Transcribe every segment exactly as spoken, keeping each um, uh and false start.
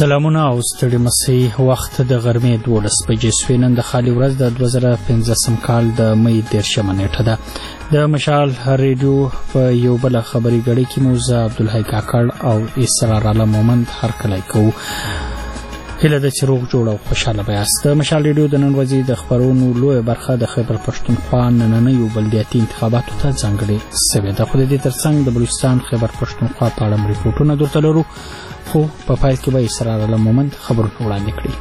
سلامونه او ستړي مسئ. وخت د غرمې دولس بجې سوې. نن د خالي ورځ د دوه زره پنځلسم کال د مۍ دېرشمه نیټه ده. د مشال ریډیو په یو بله خبري ګړۍ کې مو زه عبدالحی کاکړ او اسرار عالم مومند هرکلی کوو. هیله ده چې روغ جوړ او خوشحاله به یاست. د مشال ریډیو د نن ورځې د خبرونو لویه برخه د خیبر پښتونخوا نننیو بلدیاتي انتخاباتو ته ځانګړې سوې ده. خو د دې ترڅنګ د بلوچستان خیبر پښتونخوا په اړه ریپورټونه درته لرو، خو په پایل کې به اسرار عالم مومند خبرونه وړاندې کړي.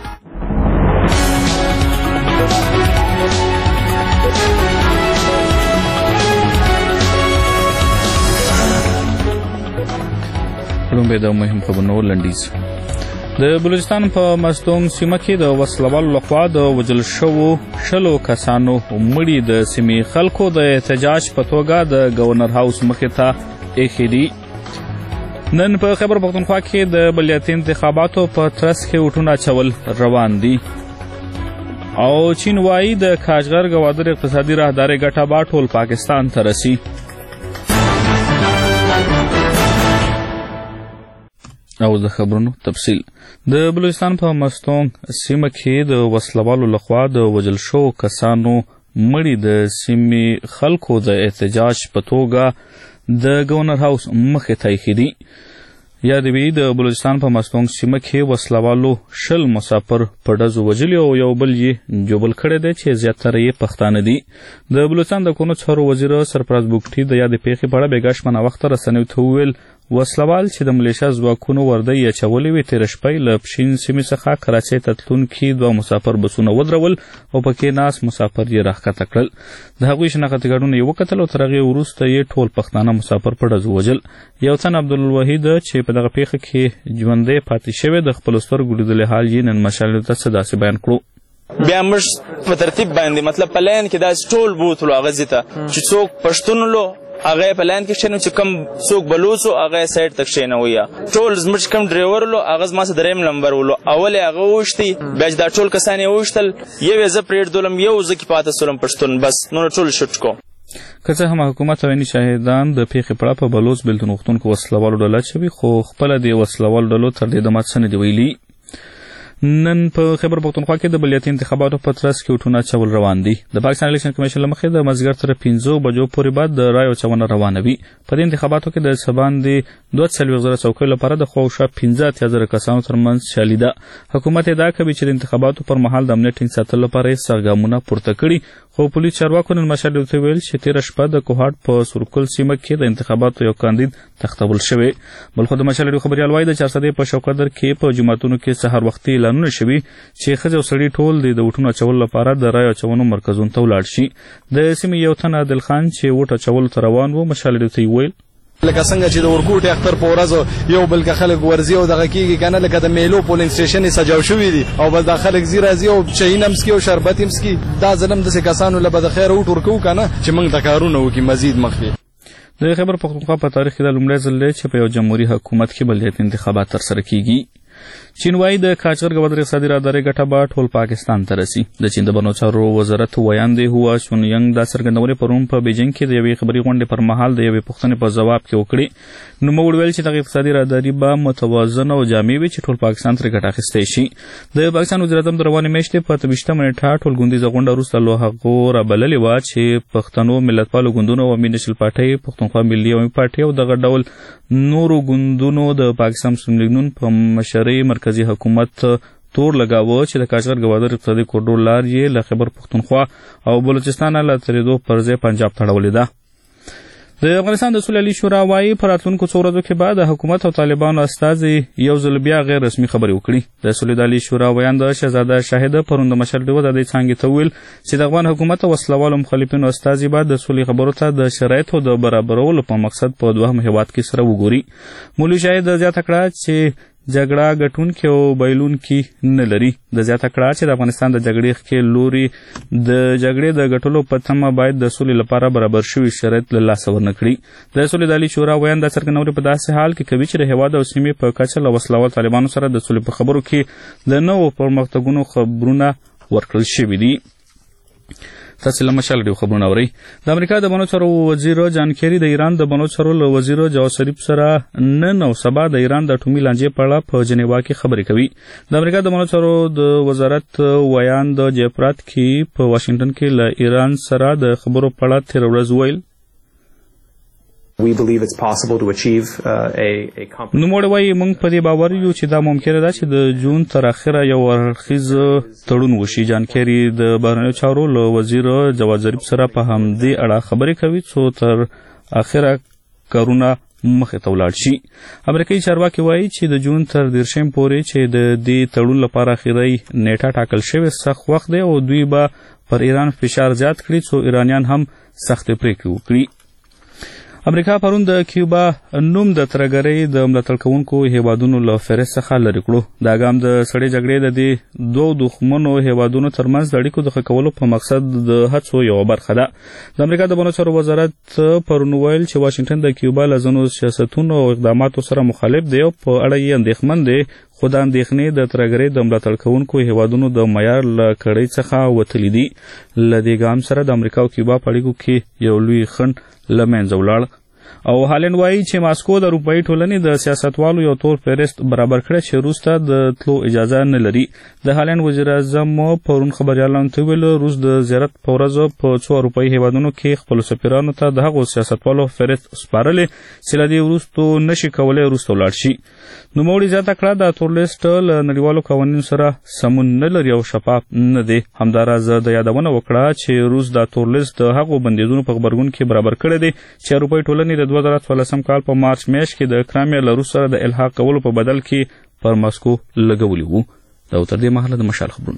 لومړی د مهم خبرونو لنډیز. د بلوچستان په مستونګ سیمه کې د وسلوالو لخوا د وژل شوو شلو کسانو مړي د سیمې خلکو د احتجاج په توګه د گورنر هاوس مخې ته ایښي دي. نن په خیبر پښتونخوا کې د بلدیاتي انتخاباتو په ترڅ کې ووټونه اچول روان دي او چین وایي د کاشغر ګوادر اقتصادي راهدارۍ ګټه به ټول پاکستان ته رسي. او د خبرونو تفصیل. د بلوچستان په مستونګ سیمه کې د وسلوالو لخوا د وژل شوو کسانو مړي د سیمې خلکو د احتجاج په توګه د گورنر هاوس مخې ته ایښي دي. یادوي د بلوچستان په مستونګ سیمه کې وسلوالو شل مسافر په ډزو وژلي او یو بل یې جوبل کړی دی چې زیاتره یې پښتانه دي. د بلوچستان د کونو چارو وزیر سرفراز بوګټي د یادې پیښې په اړه بېګا شپه ناوخته رسنیو ته وویل وسلوال چې د ملیشیا ځواکونو وردۍ اچولې وې تېره شپه له پښین سیمې څخه کراچۍ ته تلونکي دوه مسافر بسونه ودرول او پکې ناست مسافر یې راښکته کړل. د هغوی شناختي کارډونه یې وکتل او تر هغې وروسته یې ټول پښتانه مسافر په ډزو وژل. یو تن عبدالوحید چې په دغه پیښه کې ژوندی پاتې شوی د خپلو سترګو لیدلی حال یې نن مشال ته څه داسې بیان کړو. بیا موږ په ترتیب باندې مطلب په لاین کې داسې ټول بوتلو هغه ځای ته چې څوک پښتون لو هغه په لاین کې کښېنو چې کم څوک بلوڅ و هغه یې سایډ ته کښېنوي. یا ټول زموږ چې کم ډریور لو هغه زما څه درېیم نمبر ولو اول یې هغه وویشتی، بیا چې دا ټول کسان یې وویشتل یو یې زه پرېږدولم یو زه کې پاته سولم پښتون، بس نور ټول شوټ کو. که څه هم حکومت او عیني شاهدان د پیښې په اړه په بلوڅ بېلتون غوښتونکو وسلوالو ډله اچوي، خو خپله د وسلوالو ډلو تر دې دمه څه نه دي ویلي. نن په خیبر پښتونخوا کې د بلدیاتي انتخاباتو په ترڅ کې وټونه اچول روان دي. د پاکستان الیکشن کمیشن له مخې د مازدیګر تر پنځو بجو پورې بعد د رایو اچونه روانه وي. په دې انتخاباتو کې د څه باندې دوه څلوېښت زره څوکیو لپاره د خواوشا پنځه اتیا زره کسانو ترمنځ سیالي ده. حکومت ادعا کوي چې د انتخاباتو پر مهال د امنیت ټینګ ساتلو لپاره یې سرګامونه پورته کړي، خو پولیس چارواکو نن مشال ته ویل چې تېره شپه د کوهاټ په سورکل سیمه کې د انتخاباتو یو کاندید تختول شوی. بل خو د مشال خبریال وایي د چارسدې په شوکدر کې په جوماتونو کې سهار وختي اعلانونه شوي چې ښځې او سړي ټول د وټونو اچولو لپاره د رایو اچونو مرکزونو ته ولاړ شي. د سیمې یو تن عادل خان چې ووټ اچولو ته روان و مشال ته یې وویل لکه څنګه چې د ورکوټ اختر په ورځ یو بل که خلک ورځي او دغه کېږي که نه لکه د میلو پولینګ سټیشن یې سجاو شوي دي او بس دا خلک ځي راځي او چاین هم څکي او شربت هم څکي. دا ځل هم داسې کسانو له به د خیره وټ ورکوو که نه چې موږ ته کارونه وکړي مزید مخکې. د خیبر پښتونخوا په تاریخ کې دا لومړی ځل دی چې په یو جمهوري حکومت کې بلدیاتي انتخابات ترسره کیږي. چین وایي د کاشغر ګوادر اقتصادي راهدارۍ ګټه به ټول پاکستان ته رسي. د چین د بهرنیو چارو وزارت ویاندې هوا چونینګ دا څرګندونې پرون په بیجینګ کې د یوې خبري غونډې پر مهال د یوې پوښتنې په ځواب کې وکړې. نوموړي ویل چې دغه اقتصادي راهداري به متوازنه او جامع وي چې ټول پاکستان ترې ګټه اخیستی شي. د پاکستان وزیر اعظم د روانې میاشتې په اته ویشتمه نیټه ټول ګوندیزه غونډه وروسته له هغو رابللې وه چې پښتنو ملتپالو ګوندونو او امیر نشل پارټۍ، پښتونخوا ملي عوامي پارټۍ او دغه ډول نورو ګوندونو د پاکستان مسلم لیګ نون په مشرۍ مرکزي حکومت تور لګاوه چې د کاشغر ګوادر اقتصادي کوریډور لار یې له خیبر پښتونخوا او بلوچستان له تېرېدو پر ځای پنجاب ته اړولې ده. د افغانستان د سولې عالي شورا وایي په راتلونکو څو ورځو کې به د حکومت او طالبانو استازي یو ځل بیا غیر رسمي خبرې وکړي. د سولې عالي شورا ویانده شهزاده شاهده پرون د مشال ډیوه د دې څانګې ته وویل چې د افغان حکومت او وسلوالو مخالفینو استازي به د سولې خبرو ته د شرایطو د برابرولو په مقصد په دوهم هیواد کې سره وګوري. مولوي شاهد زیاته کړه چې جګړه ګټونکي او بایلونکي نه لري. د زیاته کړه چې د افغانستان د جګړې ښکې لوري د جګړې د ګټلو په تمه باید د سولې لپاره برابر شوي شرایط له لاسه ورنه کړي. د سولې د عالي شورا ویان دا څرګندونې په داسې حال کې کوي چې د هېواد او سیمې په کچه له وسلوال طالبانو سره د سولې په خبرو کې د نوو پرمختګونو خبرونه ورکړل شوي دي. تاسو له مشال ډیو خبرونه اورئ. د امریکا د بانو چارو وزیر جان کیری د ایران د بانو چارو له وزیر جواد ظریف سره نن او سبا د ایران د اټومي لانجې په اړه په جنیوا کې خبرې کوي. د امریکا د بانو چارو د وزارت ویان د جیپرات کې په واشنگټن کې له ایران سره د خبرو په اړه تیر ورځ ویل We believe it's possible to achieve uh, a a نو موږ وایي موږ په دې باور یو چې دا ممکنه ده چې د جون تر اخره یو ورخیز تړون وشي. جان کیری د بهرنیو چارو له وزیر جواد ظریف سره په همدې اړه خبرې کوي څو تر اخره کارونه مخې ته ولاړ شي. امریکایي چارواکي وایي چې د جون تر دیرشم پورې چې د دې تړون لپاره اخیری نیټه ټاکل شوې سخت وخت دی او دوی به پر ایران فشار زیات کړي څو ایرانیان هم سختې پریکړې وکړي. امریکا پرون د کیوبا نوم د ترګرۍ د ملاتړ کوونکو هیوادونو له فهرست څخه لرې کړو. دا ګام د سړې جګړې د دې دوو دښمنو هیوادونو ترمنځ د اړیکو د ښه کولو په مقصد د هڅو یوه برخه ده. د امریکا د بانو چارو وزارت پرون ویل چې واشنګټن د کیوبا له ځینو سیاستونو او اقداماتو سره مخالف دی او په اړه یې اندېښمن دی، خو دا اندېښنې د ترګرۍ د ملاتړ کوونکو هیوادونو د معیار له کړۍ څخه وتلي دي. له دې ګام سره د امریکا او کیوبا په اړیکو کې یو لوی خنډ له منځه ولاړ. او هالند وایي چې ماسکو د اروپایي ټولنې د سیاستوالو یو تور فهرست برابر کړی چې روس ته د تلو اجازه نه لري. د هالند وزیر اعظم پرون خبریالانو ته ویل روس د زیارت په ورځ په څو اروپایي هیوادونو کې خپلو سفیرانو ته د هغو سیاستوالو فهرست سپارلی چې له دې وروستو نشي کولی روس ته ولاړ شي. نوموړي زیاته کړه د تور لیست له نړیوالو قوانینو سره سمون نه لري او شفاف نه دی. همداراز د یادونه وکړه چې روس د تور لیست د هغو بندیزونو په غبرګون کې برابر کړی دی چې اروپایي ټولنې د دوه زره څوارلسم کال په مارچ میاشت کې د کرامیا له روس سره د الحاق کولو په بدل کې پر ماسکو لګولي وو. دا تر دې مهاله د مشال خبرونه.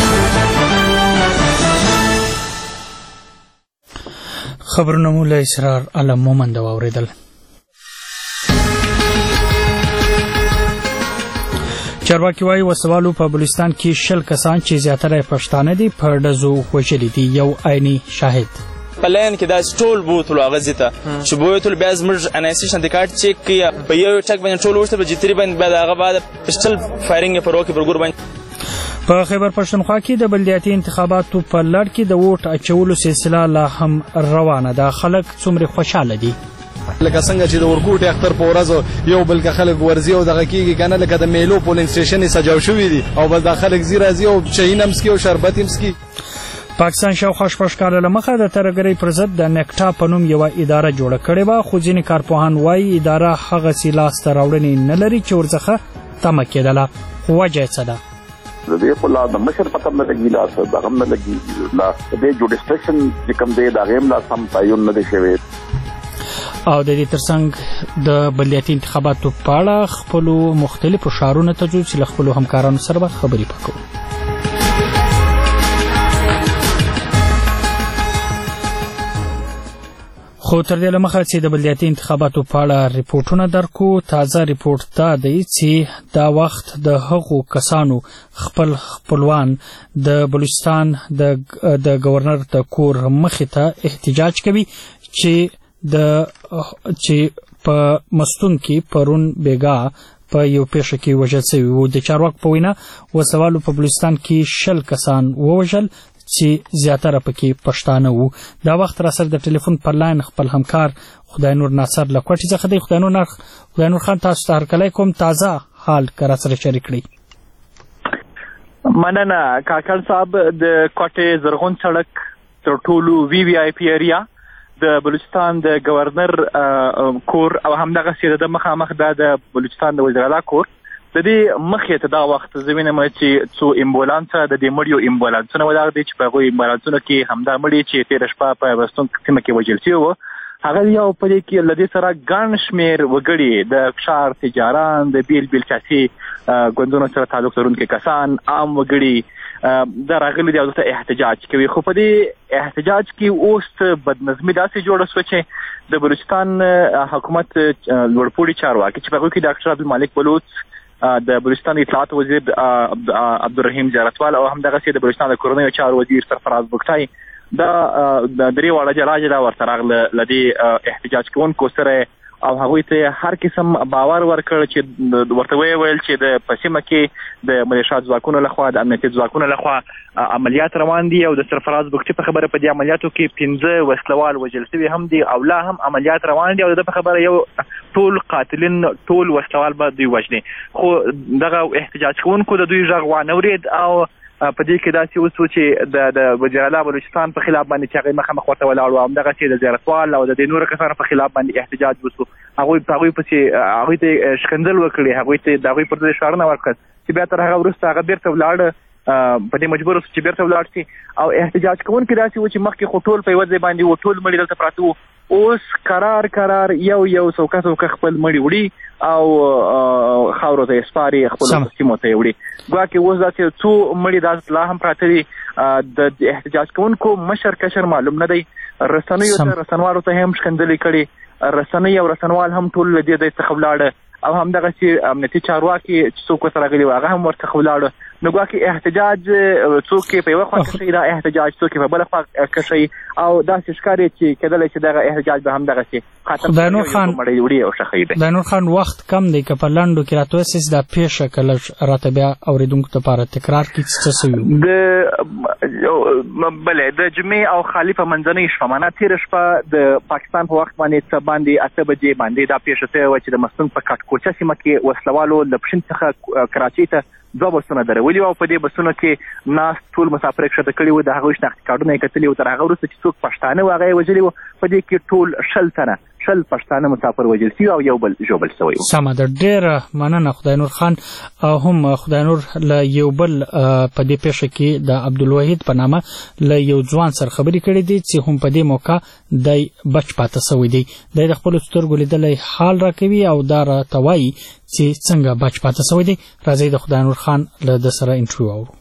خبرونه مو له اسرار علم مومند واوریدل. چارواکي وایي وسوالو په بلوچستان کې شل کسان چې زیاتره پښتانه دي په ډزو وژلي دي. یو عیني شاهد په لین کې دا ټول بوتلو هغه ځي ته چې بوتل بیا زموږ انایسیشن د کارت چیک کړي په یو ټک باندې ټول ورته په جتري باندې بیا هغه بعد پسټل فایرینګ پر وکي پر ګور باندې. په خیبر پښتونخوا کې د بلدیاتي انتخاباتو په لړ کې د ووټ اچولو سلسله لا هم روانه ده. خلک څومره خوشاله دي لکه څنګه چې د ورکوټ اختر په ورځ یو بل که خلک ورځي او دغه کېږي که نه لکه د میلو پولینګ سټیشن یې سجاو شوي دي او بس دا خلک ځي راځي او چاهین هم څکي او شربت هم څکي. پاکستان شاوخوا شپږ کاله له مخه د ترګرۍ پر ضد د نکټا په نوم یوه اداره جوړه کړې وه، خو ځینې کارپوهان وایي اداره هغسې لاسته راوړنې نه لري چې ورڅخه تمه کېدله. خو وجه یې څه ده؟ د دې په لا د مشر پته نه لګي، لا دغه هم نه لګي، لا د دې جوډیسټریشن چې کوم دی د هغې هم لا سم تعین نه دی شوی. او د دې ترڅنګ د بلدیاتي انتخاباتو په اړه خپلو مختلفو ښارونو ته ځو چې له خپلو همکارانو سره به خبرې وکړو. خو تر دې له مخه چې د بلدیاتي انتخاباتو په اړه ریپورټونه درکو، تازه ریپورټ دا دی چې دا وخت د هغو کسانو خپل خپلوان د بلوچستان د گورنر د کور مخې ته احتجاج کوي چې د چې په مستون کې پرون بیګا په یو پیښه کې وژل شوي وو. د چارواکو په وینا وسوالو په بلوچستان کې شل کسان ووژل چې زیاتره پکې پښتانه وو. دا وخت را سره د ټلیفون پر لاین خپل همکار خدای نور ناصر له کوټې څخه دی. خدای نور خدای نور خان تاسو ته هرکلی کوم، تازه حال که را سره شریک کړئ. مننه کاکړ صاحب. د کوټې زرغون سړک تر ټولو وی وی آی پی ایریا د بلوچستان د گورنر کور او همدغسې د مخامخ دا د بلوچستان د وزیر اعلی کور د دې مخې ته دا وخت زه وینم چې څو امبولانسه د دې مړیو امبولانسونه ولاړ دي چې په هغوی امبولانسونو کې همدا مړي چې تېره شپه په بستون سیمه کې وژل شوي وو هغه یو په دې کې له دې سره ګڼ شمېر وګړي د ښار تجاران، د بیل بیل سیاسي ګوندونو سره تعلق لرونکي کسان، عام وګړي دا راغلي دي او دلته احتجاج کوي. خو په دې احتجاج کې اوس بدنظمي داسې جوړه شوه چې د بلوچستان حکومت لوړپوړي چارواکي چې په هغوی کې ډاکټر عبدالمالک بلوچ، د بلوچستان اطلاعات وزیر عبدالرحیم زیارتوال او همدغسې د بلوچستان د کورنیو چارو وزیر سرفراز بګتای دا درې واړه جلا جلا ورته راغله له دې احتجاج کوونکو سره او هغوی ته هر قسم باور ورکړ چې ورته ویل چې د په سیمه کې د ملیشات ځواکونو لخوا د امنیتي ځواکونو لخوا عملیات روان دي او د سرفراز بګټي په خبره په دې عملیاتو کې پنځه وسلوال وژل شوي هم دي او لا هم عملیات روان دي او د په خبره یو ټول قاتلین ټول وسلوال به دوی وژني خو دغه احتجاج کوونکو د دوی غږ وانه ورید او په دې کې داسې اوس و چې د د وزیراعلی بلوچستان په خلاف باندې چې هغوی مخامخ ورته ولاړ وو همدغسې د زیارتوال او د دې نورو کسانو په خلاف باندې احتجاج وسو هغوی په هغوی پسې هغوی ته شکنځل وکړي هغوی ته د هغوی پر ضد اشارونه ورکړل چې بیا تر هغه وروسته هغه بیرته ولاړه په دې مجبور چې بیرته ولاړ شي او احتجاج کوونکي داسې و چې مخکې خو ټول په یوه ځای باندې و ټول مړي دلته پراته وو اوس قرار قرار یو یو څوکه څوکه خپل مړي وړي او خاورو ته یې سپاري خپلو سیمو ته یې وړي ګواکې اوس داسې څو مړي داسې لا هم پراته دي د احتجاج کوونکو مشر کشر معلوم نه دی رسنیو ته رسنوالو ته هم ښکنځلې کړي رسنۍ او رسنوال هم ټول له دې ځای څخه ولاړه او همدغسې امنیتي چارواکي چې څوک ورته راغلي وو هغه هم ورڅخه ولاړه نو ګواکې احتجاج څوک یې په یوه خوا کښوي دا احتجاج څوک یې په بله خوا کښوي او داسې ښکاري چې کېدلی چې دغه احتجاج به همدغسې خدای خان مړی وړي او ښخوي دی خدای نور خان وخت کم دی که په لنډو کې راته وایاست دا پیښه که لږ راته بیا اورېدونکو دپاره تکرار کړي څه سوي د بلې د جمعې او خالي په منځنۍ شپه معنا تېره شپه د پاکستان په وخت باندې څه باندې اته بجې باندې دا پیښه شوې وه چې د مستونګ په کټکوچه سیمه کې وسلوالو له پښین څخه کراچۍ ته دوه بسونه درولي وو او په دې بسونو کې ناست ټول مسافر یې کښته کړي وو د هغوی شناختي کارډونه یې کتلي وو تر هغه وروسته چې څوک پښتانه وو هغه یې وژلي وو په دې کې ټول شل تنه شل پښتانه مسافر وژل شوي او یو بل ژوبل شوی و سمه ده ډېره مننه خدای نور خان او هم خدای نور له یو بل په دې پیښه کې د عبدالوحید په نامه له یو ځوان سره خبرې کړې دي چې هم په دې موقع دی بچ پاته سوی دی دی د خپلو سترګو لیدلی حال راکوي او دا راته وایي چې څنګه بچ پاته سوی دی راځئ د خدای نور خان له ده سره انټرویو اورو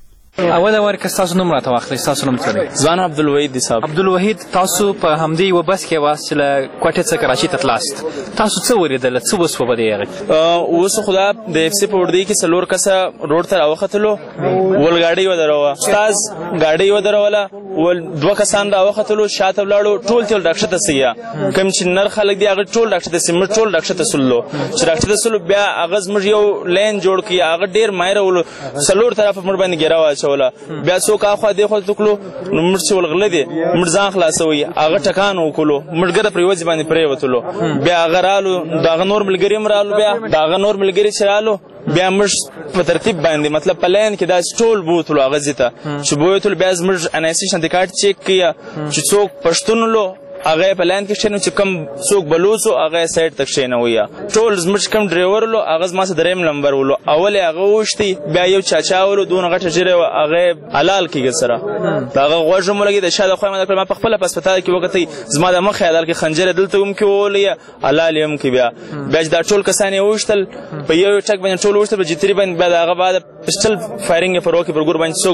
اوله وار که ستاسو نوم راته واخلئ ستاسو نوم څه دی ځوان عبدالوحید دی صاحب عبدالوحید تاسو په همدې یوه بس کې واست چې له کوټې څخه کراچۍ ته تلاست تاسو څه ولیدله څه وسوه په دې هغه اوس خو دا د اف سي په اوږدۍ کې څلور کسه روډ ته راوختلو ول ګاډۍ ودروه استاز ګاډۍ ودروله ول دوه کسان راوختلو شاته ولاړو ټول ټول ډاکټر ته سیه کوم چې نر خلک دي هغه ټول ډاکټر ته سي موږ ټول ډاکټر ته سلو چې ډاکټر ته سلو بیا هغه زموږ یو لین جوړ کړي هغه ډېر مایره ولو څلور طرفه موږ باندې ګیره واچوله بیا څوک اخوا دې خوا ته کړلو نو موږ چې ولغله دي موږ ځان خلاصوي هغه ټکان وکړلو موږ ګره پرې وځي باندې پرېوتلو بیا هغه رالو د هغه نور ملګري هم رالو بیا د هغه نور ملګري چې رالو بیا موږ په ترتیب باندې مطلب په لاین کې داسې ټول بوتلو هغه ځای ته چې بوتلو بیا زموږ انایسي شنتي کارت چیک کړي چې څوک پښتون لو هغه په لاین کې کښېنو چې کوم څوک بلوڅ و هغه یې سایډ ته کښېنوي ټول زموږ چې کوم ډریور ولو هغه زما سره درېیم نمبر ولو اول یې هغه ووښتي بیا یو چاچا ولو دونه غټه ږیره وه هغه یې حلال کېږي سره د هغه غوږ هم ولګېد د شا د خوا یې ما په خپله په هسپتال کې وکتئ زما د مخ حلال کې خنجر یې دلته هم کې وولئ حلال یې هم کې بیا بیا چې دا ټول کسان یې ووښتل په یو یو ټک باندې ټول ووښتل په جتري باندې بیا د هغه بعد پسټل فایرنګ یې پر وکړي پر ګور باندې څوک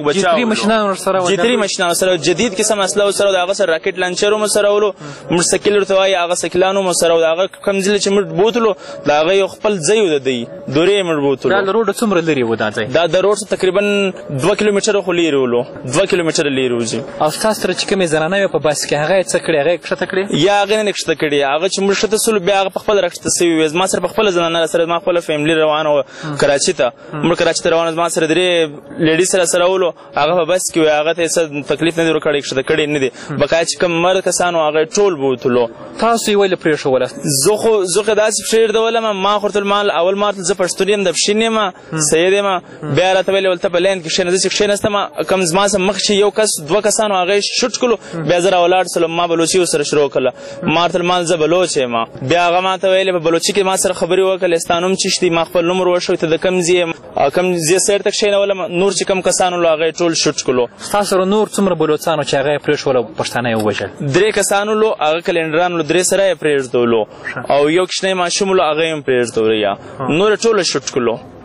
بچاو جتري مشینانو سره جدید قسم اسلحه ورسره د هغه سره راکټ لانچر هم ورسره ولو موټرسایکل ورته وایي هغه سایکلان هم ورسره و د هغه کوم ځای چې موږ بوتلو د هغه یو خپل ځای و د دی دورې یې موږ بوتلو دا له روډه څومره لرې و دا ځای دا د روډ څخه تقریبا دوه کیلومتره خو لرې ولو دوه کیلومتره لرې وځي او ستاسو سره چې کومې زنانه وې په بس کې هغه یې څه کړې هغه یې کښته کړې یا هغه نه کښته کړې هغه چې موږ ښکته سولو بیا هغه پخپله راکښته سوي وې زما سره پخپله زنانه سره زما خپله فیملي روانه وه کراچي ته موږ کراچي ته روانه زما سره درې لیډي سره سره ولو هغه په بس کې وې هغه ته یې څه تکلیف نه دی ورکړی کښته کړی نه دی بقایا چې کوم مرد کسان وو هغه ټول بوتلو تاسو یې ولې پرېښوله زه خو زه خو داسې پرېږدولم ما خو ورته مال اول ما ورته زه پښتون یم د پښین یم سید یم بیا راته ویلې ول ته په لین کې کښېنه زه چې کښېنستم کوم زما سره مخ چې یو کس دوه کسانو هغه یې شوټ کړلو بیا زه راولاړ سلم ما بلوچي ورسره شروع کړله ما ورته مال زه بلوچ یم بیا هغه ما ته ویلې په بلوچي کې ما سره خبرې وکړلې ستا نوم څه دی ما خپل نوم وروښود ته د کوم ځای یم کوم ځای سایډ ته کښېنولم نور چې کوم کسان ولو هغه یې ټول شوټ کړلو ستا سره نور څومره بلوڅانو چې هغه یې پرېښوله پښتانه یې ووژل درې کسان ولو هغه کلینډران ولو درې سره یې پرېږدولو او یو کوچنی ماشوم ولو هغه یې هم پرېږدولو یا نور یې ټوله شوټ کړلو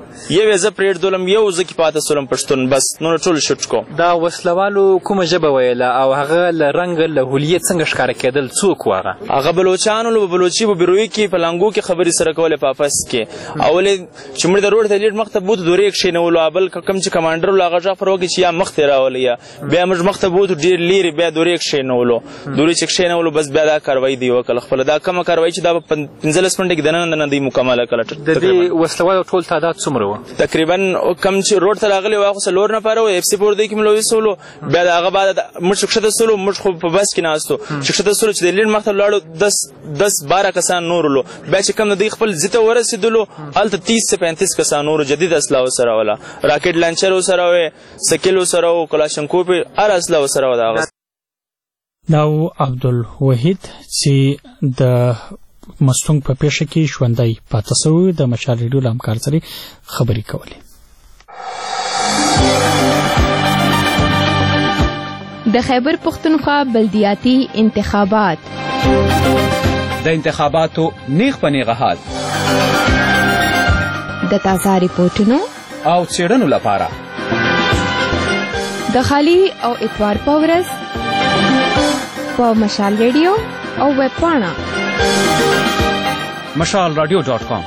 یو زه پرېږدولم یو زه کې پاته سولم پښتون بس نو ټول شوټ کو. دا وسلوالو کومه ژبه ویله او هغه له رنګ له هولیت څنګه ښکاره کېدل څوک و هغه؟ هغه بلوچانو له بلوچي په بیروي کې په لانګو کې خبرې سره کولې په افس کې. اولې چې موږ د روډ ته لیډ مخ ته بوتو دورې کښېنولو بل کوم چې کمانډر وو هغه جعفر وکړي چې یا مخ ته راولي یا بیا موږ مخ ته بوتو ډېر لرې بیا دورې کښېنولو دورې چې کښېنولو بس بیا دا کاروایي دی وکړه خپله. دا کومه کاروایي چې دا په پنځلس منټې کې دننه دننه دی مکمله کړه. د دې وسلوالو ټول تعداد څومره و؟ تقریبا کم چې روډ ته راغلی وو هغه څلور نفره وو. اف سی پور دی کې مې لویستولو بیا د هغه بعد موږ چې کښته سولو موږ خو په بس کې ناستو چې کښته سولو چې د لیډ مخ ته ولاړو دس دس باره کسان نور ولو. بیا چې کوم د دوی خپل ځای ته ورسېدلو هلته تیس سے پینتیس کسان نورو جدید اسلحه ورسره وله راکټ لانچر ورسره وې سکیل ورسره و کلاشنکوف هر اسلحه ورسره وه د هغه. دا و عبدالوحید چې د مستونګ په پیښه کې ژوندی پاته سوی د مشال ریډیو له همکار سره خبرې کولې. د خیبر پښتونخوا بلدیاتي انتخابات د انتخاباتو نیغ په نیغه حال د تازه ریپورټونو او څېړنو لپاره د خالي او اتوار په ورځ په مشال ریډیو او ویب پاڼه مشال رادیو ډاټ کام.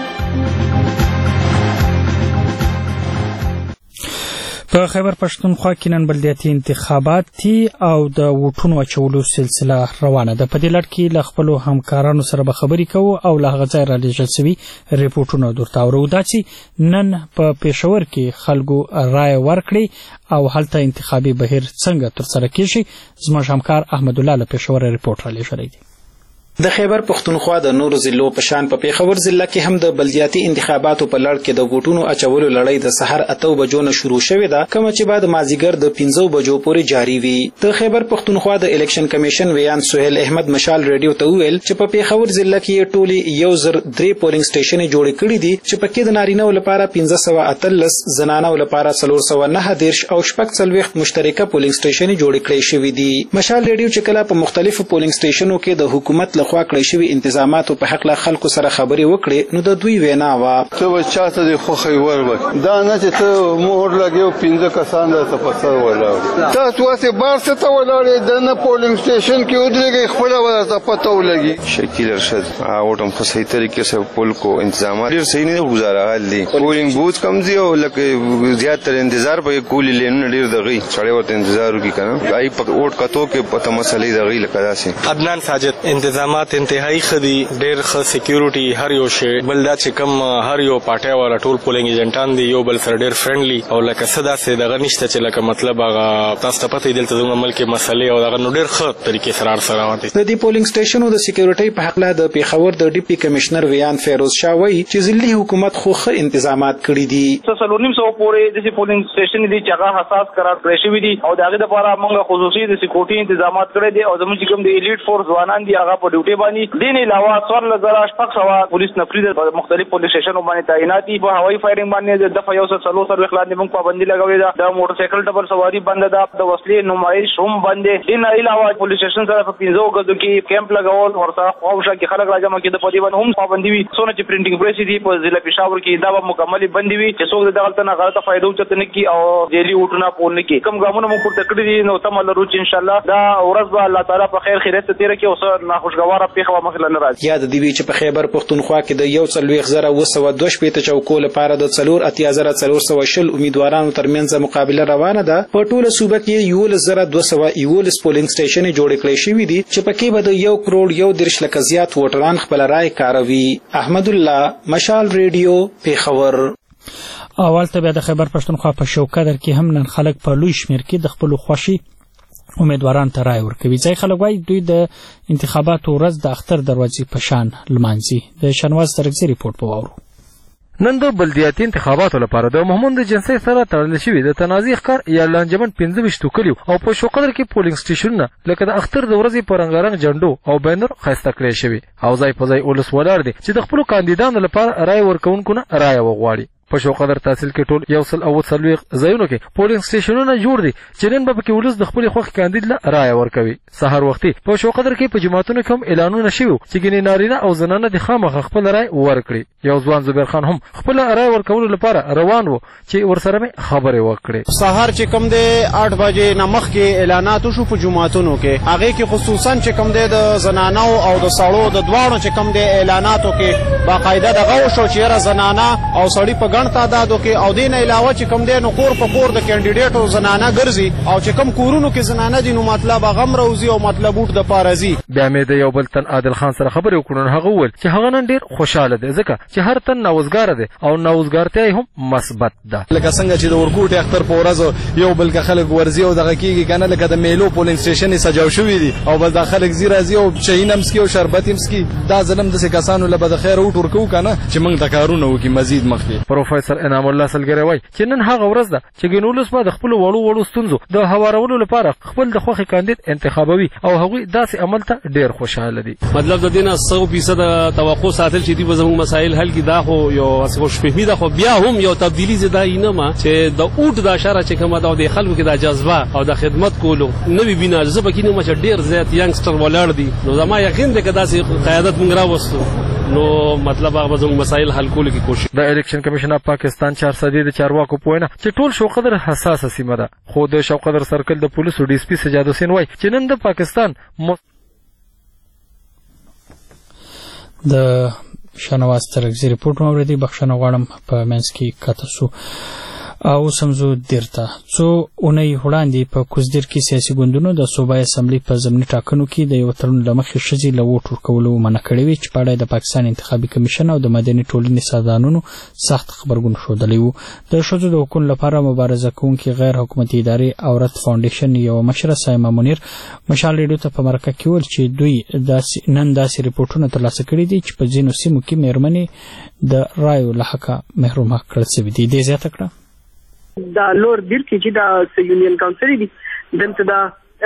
په خیبر پښتونخوا کې نن بلدیاتي انتخابات دي او د ووټونو اچولو سلسله روانه ده. په دې لړ کې له خپلو همکارانو سره به خبرې کوو او له هغه ځای رالیږل سوي ریپورټونه درته اورو. دا چې نن په پېښور کې خلکو رایه ورکړې او هلته انتخابي بهیر څنګه ترسره کېږي زموږ همکار احمد الله له پېښوره ریپورټ رالیږلی دی. د خیبر پښتونخوا د نورو ضلعو په شان په پیښور ضلع کې هم د بلدیاتي انتخاباتو په لړ کې د ووټونو اچولو لړۍ د سحر اته بجو نه شروع شوې ده کوم چې بعد مازیګر د پنځه بجو پورې جاری وي. د خیبر پښتونخوا د الیکشن کمیشن ویان سہیل احمد مشال ریډیو ته وویل چې په پیښور ضلع کې ټولي یو زر درې پولینګ سټیشنې جوړې کړې دي چې پکې د نارینهو لپاره پنځه سوه اتلس زنانو لپاره څلور سوه نهه دېرش او شپږ څلوېښت مشترکه پولینګ سټیشنې جوړې کړې شوې دي. مشال ریډیو چې کله په مختلفو پولینګ سټیشنو کې د حکومت لخوا کړې شوي انتظاماتو په حق له خلکو سره خبرې وکړې نو د دوی وینا وا څه چاته د خوخي ورور دا نه چې ته مور لګیو پنځه کسان د تفسر ولاړ تاسو واسه بار څه ته ولاړ د نه پولینګ سټیشن کې ودرېږي خپل ورته پته ولګي. شکیل ارشد اوټم خو صحیح طریقې سره پول کو انتظامات ډیر صحیح نه گزاره حل دي. پولینګ بوث کم دی او لکه زیات تر انتظار په کولی لینونه ډیر دغې سړی ورته انتظار وکړي کنه آی په اوټ کتو کې پته مسلې دغې لکه داسې. عدنان ساجد انتظامات انتهایی خدي ډېر ښه سکیورټي هر یو شی بل دا چې کم هر یو پارټي والا ټول پولینګ ایجنټان دي یو بل سره ډېر فرندلی او لکه څه داسې دغه نشته چې لکه مطلب هغه تاسو ته پته دلته زموږ ملک مسلې او دغه نو ډېر ښه طریقې سره سره روان دي. د دې پولینګ سټیشنو د سکیورټي په حق له د پیښور د ډیپټي کمشنر ویان فیروز شاه وایي چې ضلعي حکومت خو ښه انتظامات کړي دي. څلور نیم سوه پورې د پولینګ سټیشن دي چې هغه حساس قرار کړی شوي دي او د هغې دپاره موږ خصوصي د سکیورټي انتظامات کړی دي او زموږ چې کوم د ایلیټ فورس ځوانان دي هغه په ډیوټي باندې دې نه علاوه څوارلس زره شپږ سوه پولیس نفري د مختلف پولیس سټیشنو باندې تعینات دي. په هوایي فایرینګ باندې د دفعه یو سل څلور څلوېښت لاندې موږ پابندي لګولې ده. د موټر سایکل ډبل سواري بنده ده. د وسلې نمایش هم بند دی. دې نه علاوه پولیس سټیشن سره په پنځو ګزو کې کیمپ لګول ورسره خواوشا کې خلک راجمع کېده په دې باندې هم پابندي وي. څونه چې پرنټینګ پریس دي په ضلع پېښور کې دا به مکملې بندي وي چې څوک د دغلته نه غلطه فایده اوچته نه کړي او جیلي ووټونه پول نه کړي. کوم ګامونه موږ پورته کړي دي نو تمه لرو چې انشاءالله دا ورځ به الله تعالی په خیر خیریت تېره کړي او څه ناخوشګواره پېښه به مخې له نه راځي. یاد دې وي چې په خیبر پښتونخوا کې د یو څلوېښت زره اوه سوه دوه شپېته چوکو لپاره د څلور اتیا زره څلور سوه شل امیدوارانو ترمنځ مقابله روانه ده. په ټوله صوبه کې یولس زره دوه سوه یولس پولینګ سټیشنې جوړې کړې شوي دي چې پکې به د یو کروڑ یو دېرش لکه زیات ووټران خپله رایه کاروي. احمد الله مشال ریډیو پیښور. اول ته بیا د خیبر پښتونخوا په شوکدر کې هم نن خلک په لوی شمېر کې د خپلو خوښې امیدواران ته رایه ورکوي. ځای خلک وایي دوی د انتخاباتو ورځ د اختر دروازې په شان لمانځي. د شنواز ترکزي ریپورټ په واورو. نن د بلدیاتي انتخاباتو لپاره د محمود جنسي سره تړل شوي د تنازع ښکار یا لانجمن پنځه ویشتو کلیو او په شوقدر کې پولینګ سټیشنونه لکه د اختر د ورځې په رنګارنګ جنډو او بینر ښایسته کړی شوي او ځای په ځای ولس ولاړ دی چې د خپلو کاندیدانو لپاره رایه ورکوونکو نه رایه وغواړي. په شو قدر تحصیل کې ټول یو سل او څلوېښت ځایونو کې پولینګ سټیشنونه جوړ دي چې نن به پکې ولس د خپل خوښ کاندید له رایه ورکوي. سحر وختي په شو قدر کې په جماعتونو کې هم اعلانونه شوي چې ګینې نارینه او زنانه د خامخ خپل رای ورکړي. یو ځوان زبیر خان هم خپل رای ورکولو لپاره روان وو چې ورسره مې خبرې وکړې. سحر چې کوم دی آठ بجې نه مخکې اعلانات وشو په جماعتونو کې، هغې کې خصوصا چې کوم دی د زنانو او د سړو د دواړو چې کوم دی اعلاناتو کې باقاعده دغه وشو چې یاره زنانه او سړي په ګڼ تعدادو کې او دې نه علاوه چې کوم دی نو کور په کور د کینډیډیټو زنانه ګرځي او چې کوم کورونو کې زنانه دي نو مطلب هغه هم روزي او مطلب اوټ د پاره ځي. بیا مې د یو بل تن عادل خان سره خبرې وکړو. هغه وویل چې هغه نن ډېر خوشحاله دی ځکه چې هر تن نوزګاره دی او نوزګارتیا یې هم مثبت ده. لکه څنګه چې د ورکوټ اختر په ورځ یو بل که خلک ورځي او دغه کېږي که نه لکه د میلو پولینګ سټیشن یې سجاو شوي دي او بس دا خلک ځي راځي او چاهین هم څکي او شربت هم څکي. دا ځلم داسې کسانو له به د خیر اوټ ورکوو که نه چې موږ د کارونه وکړي مزید مخکې. پروفیسر انعام الله سلګری وایي چې نن هغه ورځ ده چې ګڼ ولس به د خپلو وړو وړو ستونزو د هوارولو لپاره خپل د خوښې کاندید انتخابوي او هغوی داسې عمل ته ډېر خوشحاله دي. مطلب د دې نه سو فیصد توقع ساتل چې دوی به زموږ مسایل حل کړي دا خو یو هسې خوشفهمي ده، خو بیا هم یو تبدیلي زه دا نه ما چې د اوټ دا اشاره چې کومه ده او د خلکو کې دا جذبه او د خدمت کولو نوي بنا زه پکې نه چې ډېر زیات یانګسټر ولاړ دي نو زما یقین دی که داسې قیادت موږ راوستو نو مطلب هغه به زموږ مسایل حل کولو کې کوشش. د الیکشن کمیشن اف پاکستان چارسدي د چارواکو په وینا چې ټول شوقدر حساسه سیمه ده، خو د شوقدر سرکل د پولیسو ډي اس پي سجاد حسین وایي چې نن د پاکستان م... د شانواز ترکزي رپورټ موردي بخښنه غواړم په منځ کې کته سو او سمزو دیرته څو اونۍ وړاندې په کوزدیر کې سیاسي ګوندونو د صوبایي اسمبلی په ضمني ټاکنو کې د یو تړون له مخې ښځې له ووټ ورکولو منع کړې وې چې په اړه د پاکستان انتخابي کمیشن او د مدني ټولنې سازمانونو سخت خبرګون ښودلی و. د ښځو د حقونو لپاره مبارزه کوونکې غیر حکومتي ادارې عورت فاونډیشن یوه مشره سایمه منیر مشال ریډیو ته په مرکه کې وویل چې دوی نن داسې رپورټونه ترلاسه کړي دي چې په ځینو سیمو کې مېرمنې د رایو له حقه محرومه کړل سوي دي. دې زیاته کړه دا لور بیر کې چې دا یونین کاونسل دي دلته دا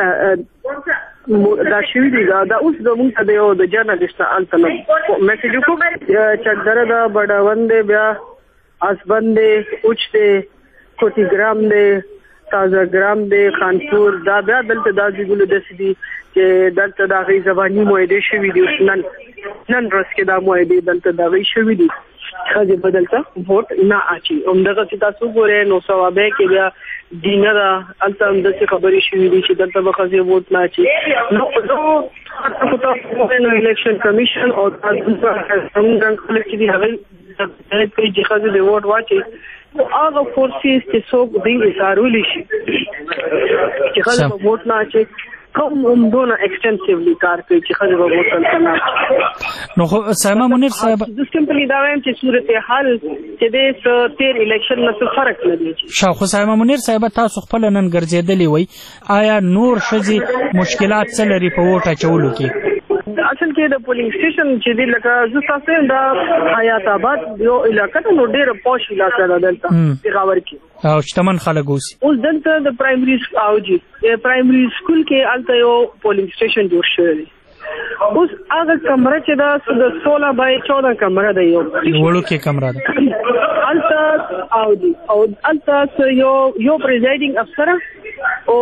دا شوی دی دا اوس د موږ ته یو د جرنالست انت نو میسج کو چندره دا بڑاوند بیا اسبند اوچته کوټی ګرام دی تازه ګرام دی خانپور دا بیا دلته دا ځګلو د سدي چې دلته دا غي زبانی موعده شوی دی نن نن ورځ کې دا موعده دلته دا غي شوی دی خځه بدلته ووټ نه اچي همدغه چې تاسو ګورئ نو ثوابه کې بیا دینه دا الته هم د خبرې شوې دي چې دلته به خځه ووټ نه اچي نو نو تاسو نو الیکشن کمیشن او تاسو څنګه خلک چې هغه کوي چې خځه د ووټ واچي نو هغه فورسز چې څوک دی اشارولې شي چې خځه ووټ نه اچي کوم دونه ایکسټنسیولی کار کوي چې خځه ووټ نه نو خو سایمه منیر صاحب د سمپلی دا وایم چې صورتحال چې د تیر الیکشن نه څه فرق نه دی. شاه خو سایمه منیر صاحب تاسو خپل نن ګرځېدلې وای آیا نور ښځې مشکلات څه لري په ووټ اچولو کې؟ اصل کې د پولینګ سټیشن چې دی لکه زه تاسو دا حیات آباد یو علاقه ته نو ډېر پوش علاقه ده دلته پیښور کې او شتمن خلک اوسي. اوس دلته د پرایمري او جی پرایمري سکول کې الته یو پولینګ سټیشن جوړ شوی دی. اوس هغه کمره چې دا د سولہ بای چودہ کمره ده یو وړو کې کمره ده الته او جی او الته یو یو پریزایډینګ افسر او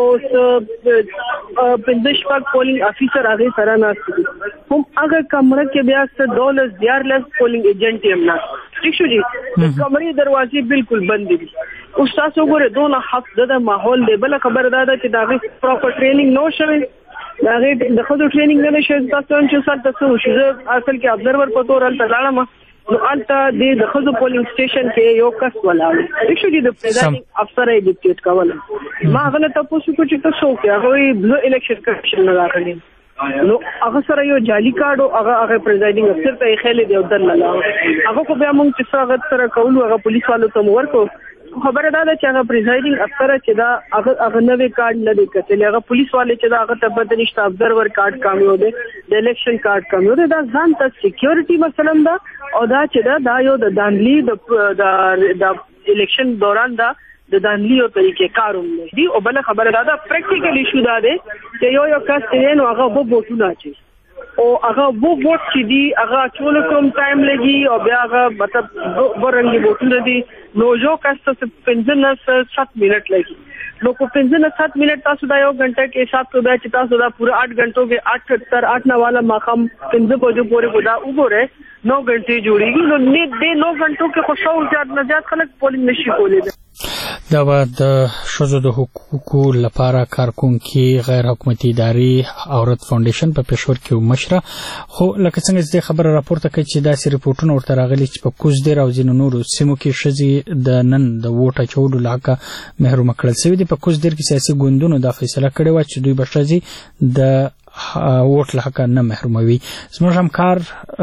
پندش پاک پولینګ افیسر هغه سره ناست دي هم هغه کمره کې بیا ست دولس دیارلس پولینګ ایجنټ هم نه ٹھیک شو جی کمرې دروازې بالکل بند دي. اوس تاسو ګوره دونه هفته د ماحول دی بل خبر ده چې دا غي پراپر ټریننګ نو شوی دا غي د خود ټریننګ نه شي تاسو چې سره تاسو شي اصل کې ابزرور په تور الته لاړم نو الته د خود پولینګ سټیشن کې یو کس ولاړ ټیک شو دي د پریزایډینګ افسر یې ډیکټیټ کول ما غلط تاسو کو چې تاسو کې هغه بلو الیکشن کمیشن نه راغلی نو هغه سره یو جعلي کارت او هغه هغه پریزایډینګ افسر ته خېلې دی او دل لاله هغه کو بیا موږ چې څنګه سره کولو هغه پولیس والو ته ورکو خبره ده چې هغه پریزایډینګ افسر چې دا هغه هغه نوې کارت نه دی کتل هغه پولیس والے چې دا هغه ته بدل نشته ابزرور کارت کامیو دی د الیکشن کارت کامیو دی دا ځان ته سکیورټي مثلا دا او دا چې دا دا یو د دانلی د د الیکشن دوران دا د دانلی او طریقې کاروم دی او بل خبره ده دا پریکټیکل ایشو ده چې یو یو کس ته نو هغه وو بوټونه چي او هغه وو ووټ چې دی هغه ټول کوم ټایم لګي او بیا هغه مطلب ورنګي ووټونه دي نو یو کس ته پنځه نه سات منټ لګي نو کو پنځه نه سات منټ تاسو دا یو غنټه کې حساب کو بیا چې تاسو دا پورا आठ घंटों کې आठ تر आठ نه والا ماقام پنځه بجو پورې خدا وګوره نو غنټې جوړیږي نو نه دې نو غنټو کې خو شو زیات نه زیات خلک پولینګ نشي کولای. دا بعد شوزو د حقوقو لپاره کارکونکي غیر حکومتي ادارې عورت فاونډیشن په پېښور کې مشره خو لکه څنګه چې خبره راپورته کوي چې داسې ریپورتونه ورته راغلي چې په کوزدیر او ځینو نورو سیمو کې ښځې د نن د ووټ اچولو له حقه محرومه کړل شوي دي. په کوزدیر کې سیاسي ګوندونو دا فیصله کړې وه چې دوی به ښځې د ووټ له حقه نه محروموي. زموږ همکار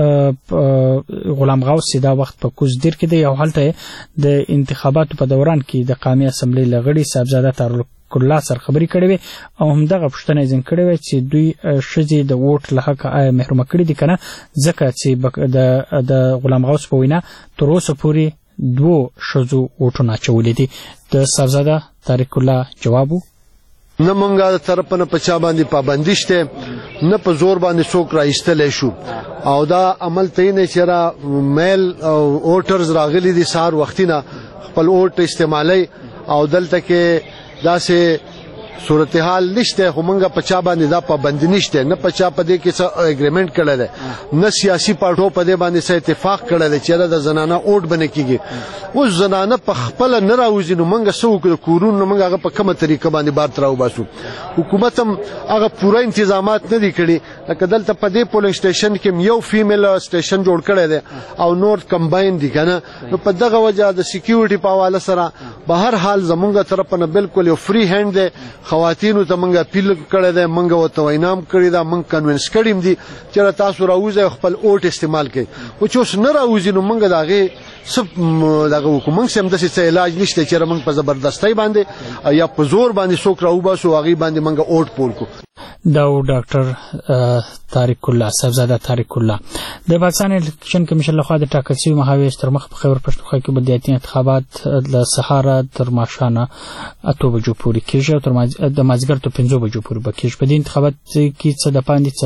غلام غوث دا وخت په کوزدیر کې دی او هلته د انتخاباتو په دوران کې د قومي اسمبلی له غړي صاحبزاده تعلق الله سره خبرې کړې وې او همدغه پوښتنه یې ځین کړې وې چې دوی ښځې د ووټ له حقه آیا محرومه کړي دي که نه ځکه چې د غلام غوث په وینا تر اوسه پورې دوو ښځو ووټونه اچولي دي. د صاحبزاده طارق الله جواب نه مونږه د طرف نه په چا باندې پابندي شته نه په زور باندې څوک راایستلی شو او دا عمل ته یې نه چې را میل او ووټرز راغلي دي سهار وختي نه خپل ووټ استعمالوي او دلته کې داسې صورتحال نشته خو مونږه په چا باندې دا پابندي نشته نه په چا په دې کې څه اګریمنټ کړی دی نه سیاسي پارټو په دې باندې څه اتفاق کړی دی چې د زنانه ووټ به نه کېږي. اوس زنانه په خپله نه راوځي نو مونږه څه وکړو کورونو نو مونږ هغه په کومه طریقه باندې بار ته راوباسو. حکومت هم هغه پوره انتظامات نه دي کړي لکه دلته په دې پولینګ سټیشن کې یو فیمیل سټیشن جوړ کړی دی او نور کمباین دي که نه نو په دغه وجه د سکیورټي په حواله سره به هر حال زمونږ طرف نه بالکل یو فری هینډ دی. خواتینو ته مونږ اپیل کړی دی مونږ ورته وینام کړی دا مونږ کنوینس کړي دي چې تاسو راوځئ خپل ووټ استعمال کړئ خو چې اوس نه راوځي نو مونږ د هغې څه دغه وکړو مونږ سه همداسې څه علاج نشته چې مونږ په زبردستۍ باندې یا په زور باندې څوک راوباسو هغې باندې مونږ ووټ پول کړو. دا ډاکټر طارق الله صاحبزاده طارق الله د پاکستان الیکشن کمیشن لخوا د ټاکل شوي مهال تر مخ په خیبر پښتونخوا کې بلدیاتي انتخابات له سهاره تر ماښامه اته بجو پورې کېږي او تر د مازدیګر تر پنځو بجو پورې به کېږي. په دې انتخابات کې څه د پاندې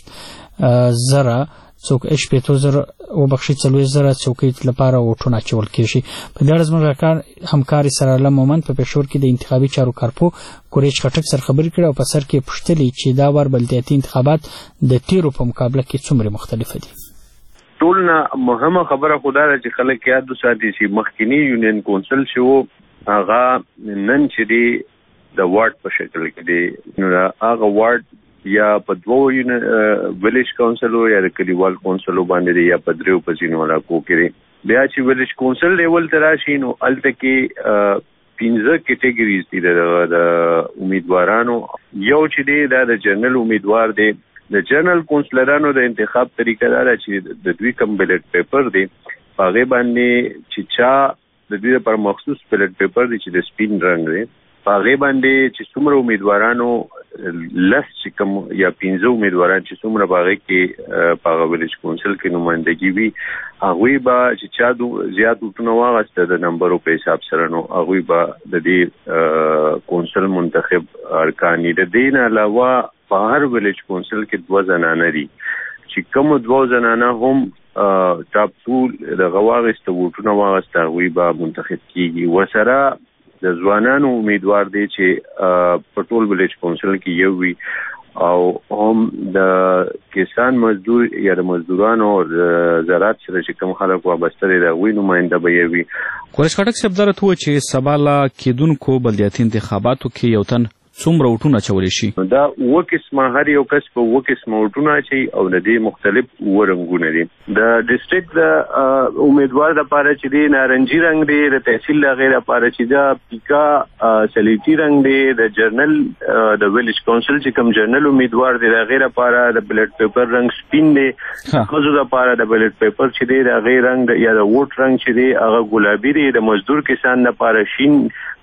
څلوېښت زره څوک شپېته زره وبخښئ څلوېښت زره څوکۍ لپاره ووټونه اچول کېږي. په دې اړه زموږ همکار سرعله مومند په پېښور کې د انتخابي چارو کارپو کوریج خټک سره خبرې کړې او په سر کې پوښتلي چې دا وار بلدیاتي انتخابات د تیرو په مقابله کې څومره مختلفه دي. ټول نه مهمه خبره خو دا ده چې خلک یاد وساتي چې مخکینی یونین کونسل چې و هغه نن چې دی د وارډ په شکل کې دی نو هغه وارډ یا په دوو ویلیج کونسلو یا د کلیوال کونسلو باندې دی یا په دریو په ځینو علاقو کې دی. بیا چې ویلیج کونسل لیول ته راشي نو هلته کې پنځه کیټګریز دي د امیدوارانو. یو چې دی دا د جنرل امیدوار دی. د جنرل کونسلرانو د انتخاب طریقه دا ده چې د دوی کوم بیلټ پیپر دی په هغې باندې چې چا د دوی لپاره مخصوص بیلټ پیپر دی چې د سپین رنګ دی په هغې باندې چې څومره امیدوارانو لس چې کوم یا پنځه امیدواران چې څومره په هغې کې په هغه ویلیج کونسل کې نمایندګي وي هغوی به چې چا زیات ووټونه واخیسته د نمبرو په حساب سره نو هغوی به د دې کونسل منتخب ارکان دي. د دې نه علاوه په هر ویلیج کونسل کې دوه زنانه دي چې کومو دوه زنانه هم ټاپ ټول دغه واخیسته ووټونه واخیسته هغوی به منتخب کېږي. ورسره د ځوانانو امیدوار دی چې په ټول ویلیج کونسل کې یو وي او هم د کسان مزدور یا د مزدورانو او زراعت سره چې کوم خلک وابسته دي د هغوی نماینده به یې وي. کوریج خټک صاحب دا راته وویل چې سبا له کېدونکو بلدیاتي انتخاباتو کې یو تن څومره ووټونه اچولی شي؟ دا اووه قسمه هر یو کس په اووه قسمه ووټونه اچوي او د دې مختلف اووه رنګونه دي. د ډسټرکټ د امیدوار دپاره چې دی نارنجي رنګ دی، د تحصیل د هغې دپاره چې دا پیکا سلیټي رنګ دی، د جرنل د ویلیج کونسل چې کوم جرنل امیدوار دی د هغې دپاره د بیلټ پیپر رنګ سپین دی، ښځو دپاره د بیلټ پیپر چې دی د هغې رنګ یا د ووټ رنګ چې دی هغه ګلابي دی، د مزدور کسان دپاره شین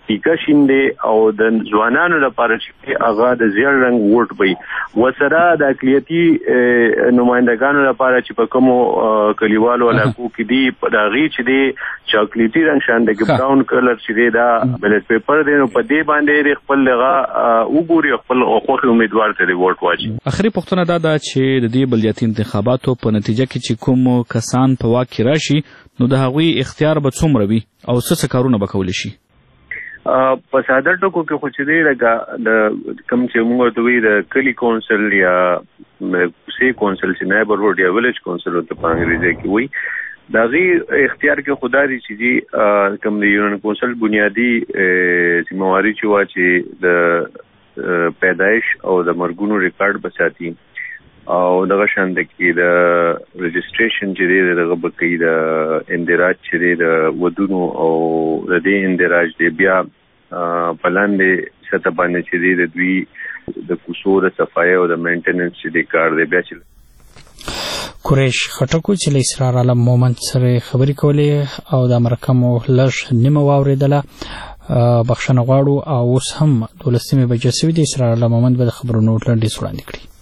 پیکه شین دی او د ځوانانو لپاره چې هغه د زیړ رنګ ووټ وي وسره د اقلیتي نمائندګانو لپاره چې په کومو کلیوالو علاقو کې دي په دغه چې دی چاکلیټي رنګ شان د براون کلر چې دی دا بیلټ پیپر دی نو په دې باندې خپل لغه وګوري خپل خوښ امیدوار ته دی ووټ واچي. اخري پوښتنه دا ده چې د دې بلدیاتي انتخاباتو په نتیجه کې چې کوم کسان په واک کې راشي نو د هغوی اختیار به څومره وي او څه څه کارونه به کولی شي؟ په ساده ټکو کې خو چې دی لکه د کوم چې موږ ورته وایي د کلي کونسل یا کوڅې کونسل چې نیبرهوډ یا ویلیج کونسل ورته په انګریزي کې وایي د هغې اختیار کې خو دا دی چې دي کوم د یونین کونسل بنیادي ذمهواري چې وه چې د پیدایش او د مرګونو ریکارډ به ساتي او دغه شان د کې د رجسټریشن چې دی دغه به کوي د اندراج چې دی د ودونو او د دې اندراج دی بیا په لاندې سطح باندې چې دی د دوی د کوڅو د صفایي او د مینټیننس چې دی کار دی بیا چې قریش خټکو چې له اسرار عالم مومند سره خبرې کولې او د مرکه مو لږ نیمه واورېدله بخښنه غواړو او اوس هم دولسمې بجې سوي دي. اسرار عالم مومند به د خبرونو لنډیز وړاندې کړي.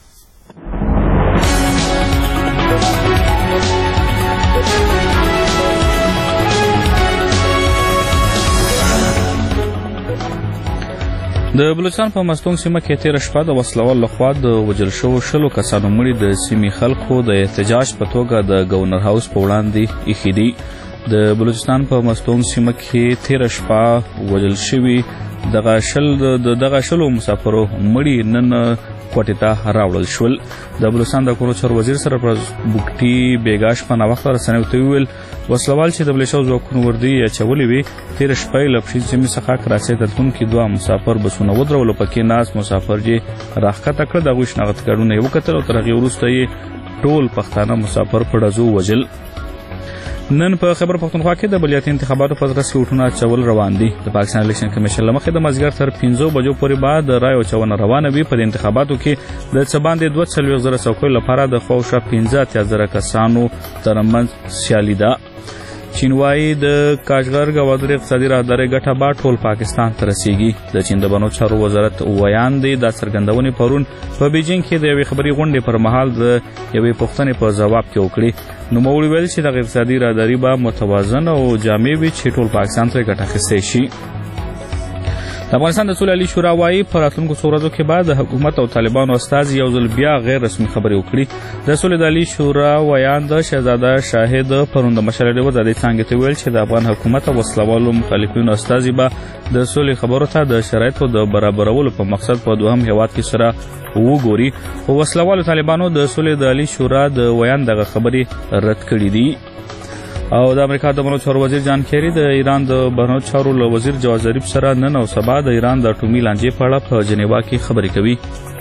د بلوچستان په مستونګ سیمه کې تېره شپه د وسلوال لخوا د وژل شوو شلو کسانو مړي د سیمې خلکو د احتجاج په توګه د گورنر هاوس په وړاندې ایښي دي. د بلوچستان په مستونګ سیمه کې تېره شپه وژل شوي دغه شل د دغه شلو مسافرو مړي نن کوټې ته راوړل شول. د بلوچستان د کورنیو چارو وزیر سره پر بوکټي بیګا شپه ناوخته رسنیو ته وویل وسلوال چې د ملیشو ځواکونو وردی اچولې وي تېره شپه یې له پښین سیمې څخه کراچۍ ته تلونکي دوه مسافر بسونه ودرولو. پکې ناست مسافر چې راښکته کړه د هغوی شناخت کارډونه یې وکتل او تر هغې وروسته یې ټول پښتانه مسافر په ډزو وژل. نن په خیبر پښتونخوا کې د بلدیاتي انتخاباتو په ترڅ کې ووټونه اچول روان دي. د پاکستان الیکشن کمیشن له مخې د مازدیګر تر پنځو بجو پورې به د رایو اچونه روانه وي. په دې انتخاباتو کې د څه باندې دوه څلوېښت زره څوکیو لپاره د خواوشا پنځه اتیا زره کسانو ترمنځ سیالي ده. چین وايي د کاشغر ګوادر اقتصادي راهدارۍ ګټه به ټول پاکستان ته رسیږي. د چین د بنو چارو وزارت ویان دی دا څرګندونې پرون په بیجینګ کې د یوې خبري غونډې پر مهال د یوې پوښتنې په ځواب کې وکړې. نوموړي ویل چې دغه اقتصادي راهداري به متوازن او جامع وي چې ټول پاکستان ترې ګټه اخیستی شي. د افغانستان د سولې عالي شورا وايي په راتلونکو څو ورځو کې به د حکومت او طالبانو استازي یو ځل بیا غیر رسمي خبرې وکړي. د سولې د عالي شورا ویان د شهزاده شاهد پرون د مشر ډیوه ازادۍ څانګې ته ویل چې د افغان حکومت او وسلوالو مخالفینو استازي به د سولې خبرو ته د شرایطو د برابرولو په مقصد په دوهم هیواد کې سره وګوري. خو وسلوالو طالبانو د سولې د عالي شورا د ویان دغه خبرې رد کړي دي. او د امریکا د بهرنیو چارو وزیر جان کیری د ایران د بهرنیو چارو له وزیر جواد ظریف سره نن او سبا د ایران د اټومي لانجې په اړه په جنیوا کې خبرې کوي.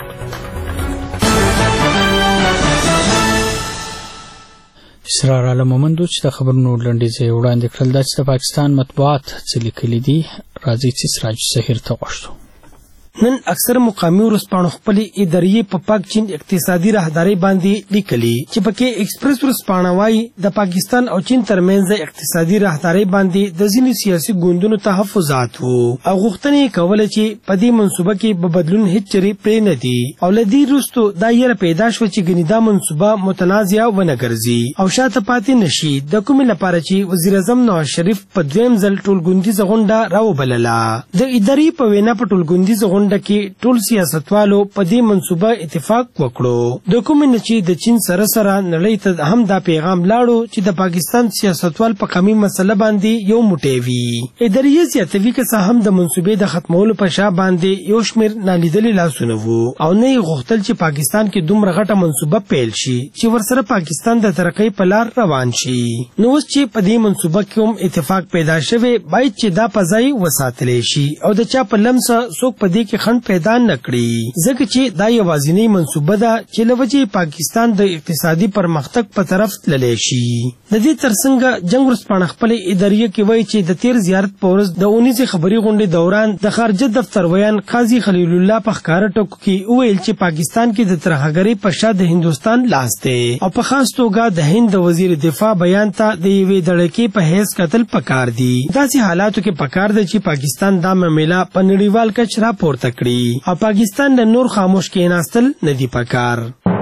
اسرار عالم مومند چې د خبرونو لنډیز یې وړاندې کړل دا چې د پاکستان مطبوعات څه لیکلي دي راځي چې سراج سحر ته غوښتو. نن اکثر مقامي ورځپاڼو خپلې ادارې په پاک چین اقتصادي راهدارۍ باندې لیکلي چې پکې ایکسپریس ورځپاڼه وایي د پاکستان او چین ترمنځ د اقتصادي راهدارۍ باندې د ځینو سیاسي ګوندونو تحفظات وو او غوښتنې یې کوله چې په دې منصوبه کې به بدلون هیڅ چېرې پرې نه دي او له دې وروستو دا یره پیدا شوه چې ګنې دا منصوبه متنازعه ونه ګرځي او شاته پاتې نه شي د کومې لپاره چې وزیر اعظم نواز شریف په دویم ځل ټولګوندیزه غونډه راوبلله. د ادارې په وینا په ټولګوندیزه غونډه کې ټول سیاستوالو په دې منصوبه اتفاق وکړو. د کومې نه چې د چین سره سره نړۍ ته هم دا پیغام لاړو چې د پاکستان سیاستوال په قومي مسله باندې یو موټی وي. ادارې زیاتوي که څه هم د منصوبې د ختمولو په شا باندې یو شمېر نالیدلې لاسونه وو او نه یې غوښتل چې پاکستان کې دومره غټه منصوبه پیل شي چې ورسره پاکستان د ترقۍ په لار روان شي. نو اوس چې په دې منصوبه کې هم اتفاق پیدا شوی باید چې دا په ځای وساتلی شي او د چا په لمسه څوک په دې کې کې خنډ پیدا نکړي ځکه چې دا یوازینی منصوبه ده چې لوجه پاکستان د اقتصادي پرمختګ په طرف تللی شي. د دې ترڅنګ جنگ ورځپاڼه خپل ادارې کې وایي چې د تیر زیارت په ورځ د اونیزې خبري غونډې دوران د خارجه دفتر ویان قاضي خلیل الله په ښکاره ټکو کې وویل چې پاکستان کې د ترهګرۍ په شا د هندوستان لاس دی او په خاص توګه د هند د وزیر دفاع بیان ته د یوې دړکې په حیث کتل پکار دي. داسې حالاتو کې پکار دی چې پاکستان دا معامله په نړیوال کچ راپورته کړي او پاکستان د نور خاموش کېناستل نه دي پکار.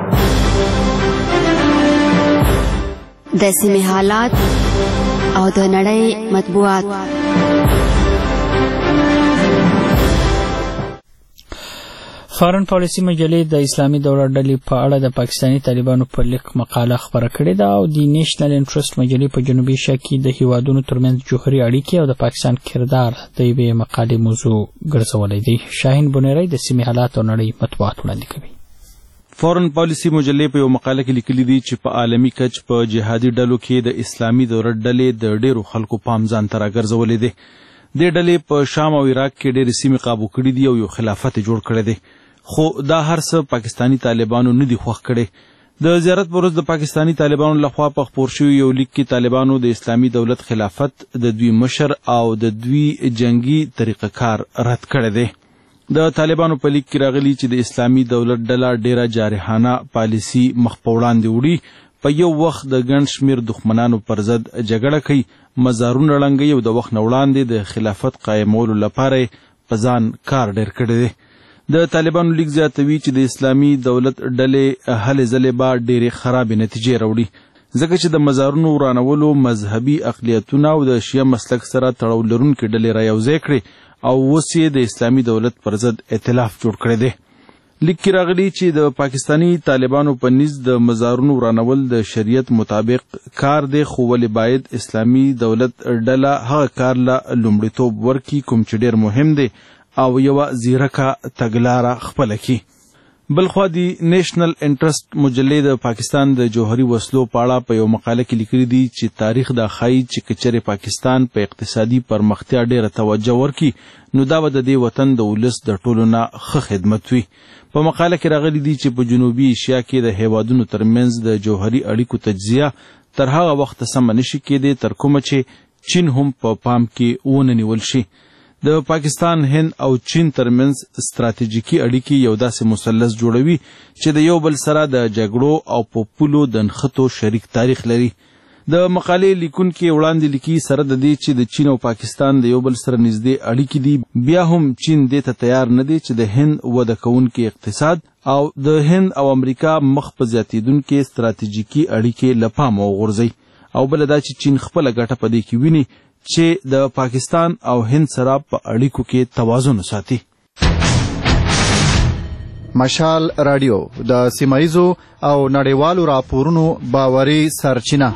د سیمې حالات او د نړۍ مطبوعات. فارن پالیسي مجلې د اسلامي دولت ډلې په اړه د پاکستاني طالبانو په لیک مقاله خبره کړې ده او د نیشنل انټرست مجلې په جنوبي ایشیا کې د هیوادونو ترمنځ جوهري اړیکې او د پاکستان کردار د یوې مقالې موضوع ګرځولی دی. شاهین بونیری د سیمې حالات او نړۍ مطبوعات وړاندې کوي. فارن پالیسي مجلې په یو مقاله کې لیکلي دي چې په عالمي کچ په جهادي ډلو کې د اسلامي دولت ډلې د ډېرو خلکو پام ځان ته راګرځولی دی. دې ډلې په شام او عراق کې ډېرې سیمې قابو کړي دي او یو خلافت جوړ کړی دی، خو دا هر څه پاکستاني طالبانو نه دي خوښ کړي. د زیارت پر ورځ د پاکستاني طالبانو لخوا په خپور شوي یو لیک کې طالبانو د اسلامي دولت خلافت د دوی مشر او د دوی جنگي طریقه کار رد کړی دی. د طالبانو په لیک کې راغلي چې د اسلامي دولت ډله ډیره جارحانه پالیسي مخ په وړاندې وړي، په یو وخت د ګڼ شمېر دښمنانو پر ضد جګړه کوي، مزارونه ړنګوي او د وخت نه وړاندې د خلافت قایمولو لپاره په ځان کار ډېر کړی دی. د طالبانو لیک زیاتوي چې د اسلامي دولت ډلې هلې ځلې به ډېرې خرابې نتیجې راوړي، ځکه چې د مزارونو ورانولو مذهبي اقلیتونه او د شیعه مسلک سره تړاو لرونکې ډلې رایوځای کړي او اوس یې د اسلامي دولت پر ضد ائتلاف جوړ کړی دی. لیک کې راغلي چې د پاکستاني طالبانو په نيز د مزارونو ورانول د شریعت مطابق کار دی، خو ولې باید اسلامي دولت ډله هغه کار له لومړیتوب ورکړي کوم چې ډېر مهم دی او یوه زیرکه تګلاره خپله کړي. بلخوا د نیشنل انټرست مجلې د پاکستان د جوهري وسلو په اړه په یو مقاله کې لیکلي دي چې تاریخ دا ښایي چې که چېرې پاکستان په اقتصادي پرمختیا ډېره توجه ورکړي نو دا به د دې وطن د ولس د ټولو نه ښه خدمت وي. په مقاله کې راغلي دي چې په جنوبي ایشیا کې د هیوادونو ترمنځ د جوهري اړیکو تجزیه تر هغه وخته سمه نشي کېدی تر کومه چې چین هم په پام کې ونه نیول شي. د پاکستان، هند او چین ترمنځ ستراتیژیکي اړیکې یو داسې مثلث جوړوي چې د یو بل سره د جګړو او په پولو د نښتو شریک تاریخ لري. د مقالې لیکونکي وړاندې لیکي سره د دې چې د چین او پاکستان د یو بل سره نږدې اړیکې دي، بیا هم چین دې ته تیار نه دی چې د هند وده کوونکي اقتصاد او د هند او امریکا مخ په زیاتېدونکې ستراتیژیکي اړیکې له پامه وغورځوي، او بله دا چې چین خپله ګټه په دې کې ویني چې د پاکستان او هند سره په اړیکو کې توازن وساتي. مشال رادیو د سیمایزو او نړیوالو راپورونو باوري سرچینه.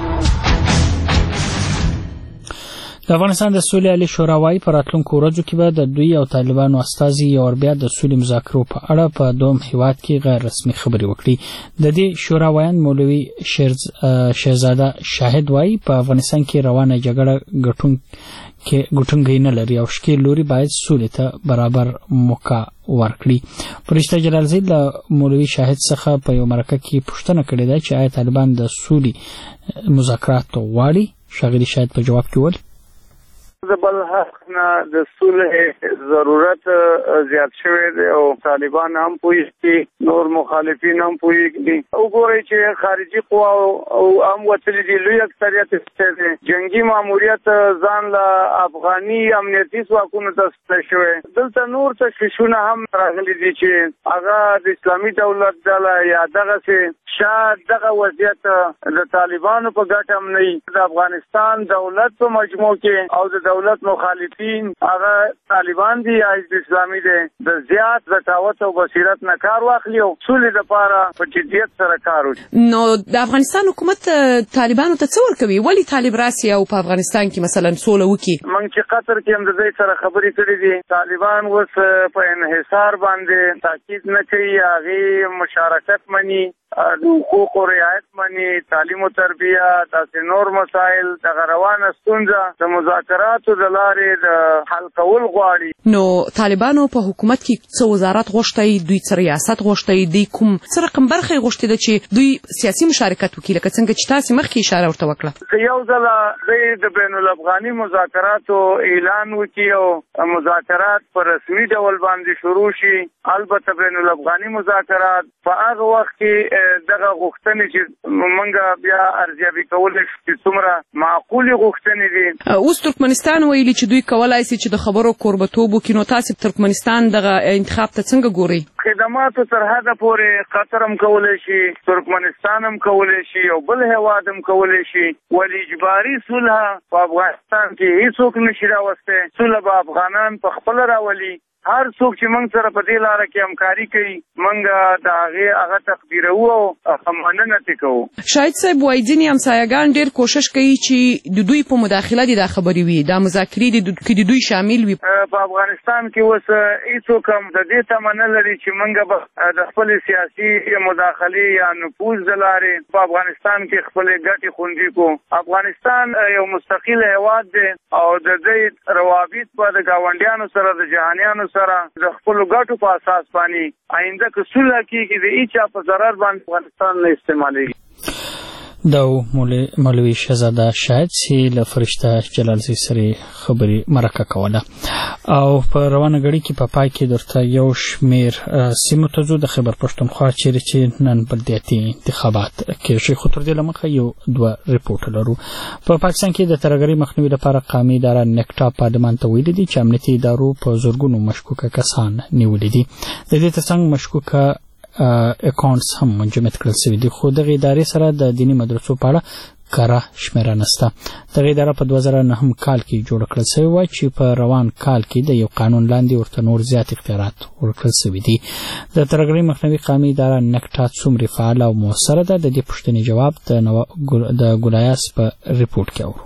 د افغانستان د سولې عالی شورا وايي په راتلونکو ورځو کې به د دوی او طالبانو استازي یو ور بیا د سولې مذاکرو په اړه په دوم هیواد کې غیر رسمي خبرې وکړي. د دې شورا وایان مولوي شهزاده شاهد وايي په افغانستان کې روانه جګړه ګټون کې ګټونګي نه لري او شکیل لوري باید سولې ته برابر موقع ورکړي. فرشته جلالزی د مولوي شاهد څخه په یو مرکه کې پوښتنه کړې ده چې آیا طالبان د سولې مذاکرات غواړي؟ ښاغلي شاهد په جواب کې وویل د بل حق نه د صلح ضرورت زیات شوی دی او طالبان هم پوهیږي، نور مخالفین هم پوهیږي. وګورئ چې خارجي قوا او هم وتلي دي، لوی اکثریت دی جنگي ماموریت ځان له افغاني امنیتي ځواکونو ته سپارل شوی. دلته نور تشویشونه هم راغلي دي چې هغه د اسلامي دولت ډله یا دغسې شاید دغه وضعیت د طالبانو په ګټه هم نه وي. د افغانستان دولت په مجموع کې او د دولت مخالفین هغه طالبان دي یا حزب اسلامي دي د زیات ذکاوت او بصیرت نه کار واخلي او سولې لپاره په جدیت سره کار وکړي. نو د افغانستان حکومت طالبانو ته څه ورکوي؟ ولې طالب راسي او په افغانستان کې مثلا سوله وکړي؟ موږ چې قطر کې هم د دې سره خبرې کړې دي، طالبان اوس په انحصار باندې تاکید نه کوي، هغې مشارکت مني د حقوقو رعایت مني، تعلیم او تربیه، داسې نور مسایل د روانه ستونزه د مذاکراتو د لارې د حل کول غواړي. نو طالبانو په حکومت کې څه وزارت غوښتي، دوی څه ریاست غوښتي، دوی کوم څه رقم برخه غوښتي ده چې دوی سیاسي مشارکت وکړي، لکه څنګه چې تاسو مخکې اشاره ورته وکړه. که یو ځله دوی د بین الافغاني مذاکراتو اعلان وکړي او مذاکرات په رسمي ډول باندې شروع شي، البته بین الافغاني مذاکرات په هغه وخت کې دغه غوښتنې چې موږ بیا ارزیابي کولی شو چې څومره معقولې غوښتنې دي. اوس ترکمنستان ویلي چې دوی کولای شي چې د خبرو کوربتوب وکړي، نو تاسو ترکمنستان دغه انتخاب ته څنګه ګورئ؟ خدماتو تر حده پورې قطر هم کولی شي، ترکمنستان هم کولی شي، او بل هیواد هم کولی شي. ولی اجباري صلح په افغانستان کې هیڅوک نشي راوستی. صلح به افغانان په خپله راولي. هر څوک چې موږ سره په دې لاره کې همکاري کوي، موږ د هغې هغه تقدیروو او مننه ترې کوو. شاهد صاحب وایي ځینې همسایهګان ډېر کوشش کوي چې د دوی په مداخله دې دا خبرې وي، دا مذاکرې کې د دوی شامل وي. په افغانستان کې اوس هېڅوک هم د دې تمه نه لري چې موږ به د خپلې سیاسي مداخلې یا نفوذ د لارې په افغانستان کې خپلې ګټې خوندي کړو. افغانستان یو مستقل هېواد دی او د دې روابط به د ګاونډیانو سره، د جهانیانو سره د خپلو ګټو په اساس باندې آینده که صلح کېږي، د هېچا په ضرر باندې افغانستان نه استعمالېږي. دا مولوي شهزاده شاهد چې له فرشته جلالزی سره خبرې مرکه کوله. او په روانه غړي کې په پای کې درته یو شمیر سیمو ته ځو. د خیبر پښتونخوا چیرې چې نن بلدیاتي انتخابات کېږي، خو تر دې لمخه یو دوه ریپورټ لرو. په پاکستان کې د ترهګرۍ مخنیوي لپاره قومي اداره نیکټا پارلمان ته ویلي دي چې امنیتي ادارو په زورګونو مشکوکه کسان نیولي دي. د دې ترڅنګ مشکوکه اکاونټس هم منجمد کړل شوي دي، خو دغه ادارې سره د دیني مدرسو په اړه کره شمیره نشته. دغه اداره په دوه زره نهم کال کې جوړه کړل شوې وه چې په روان کال کې د یو قانون لاندې ورته نور زیات اختیارات ورکړل شوي دي. د ترهګرۍ مخنیوي قومي اداره نیکټا څومره فعاله او مؤثره ده، د دې پوښتنې جواب د ګلایاس په ریپورټ کې اورو.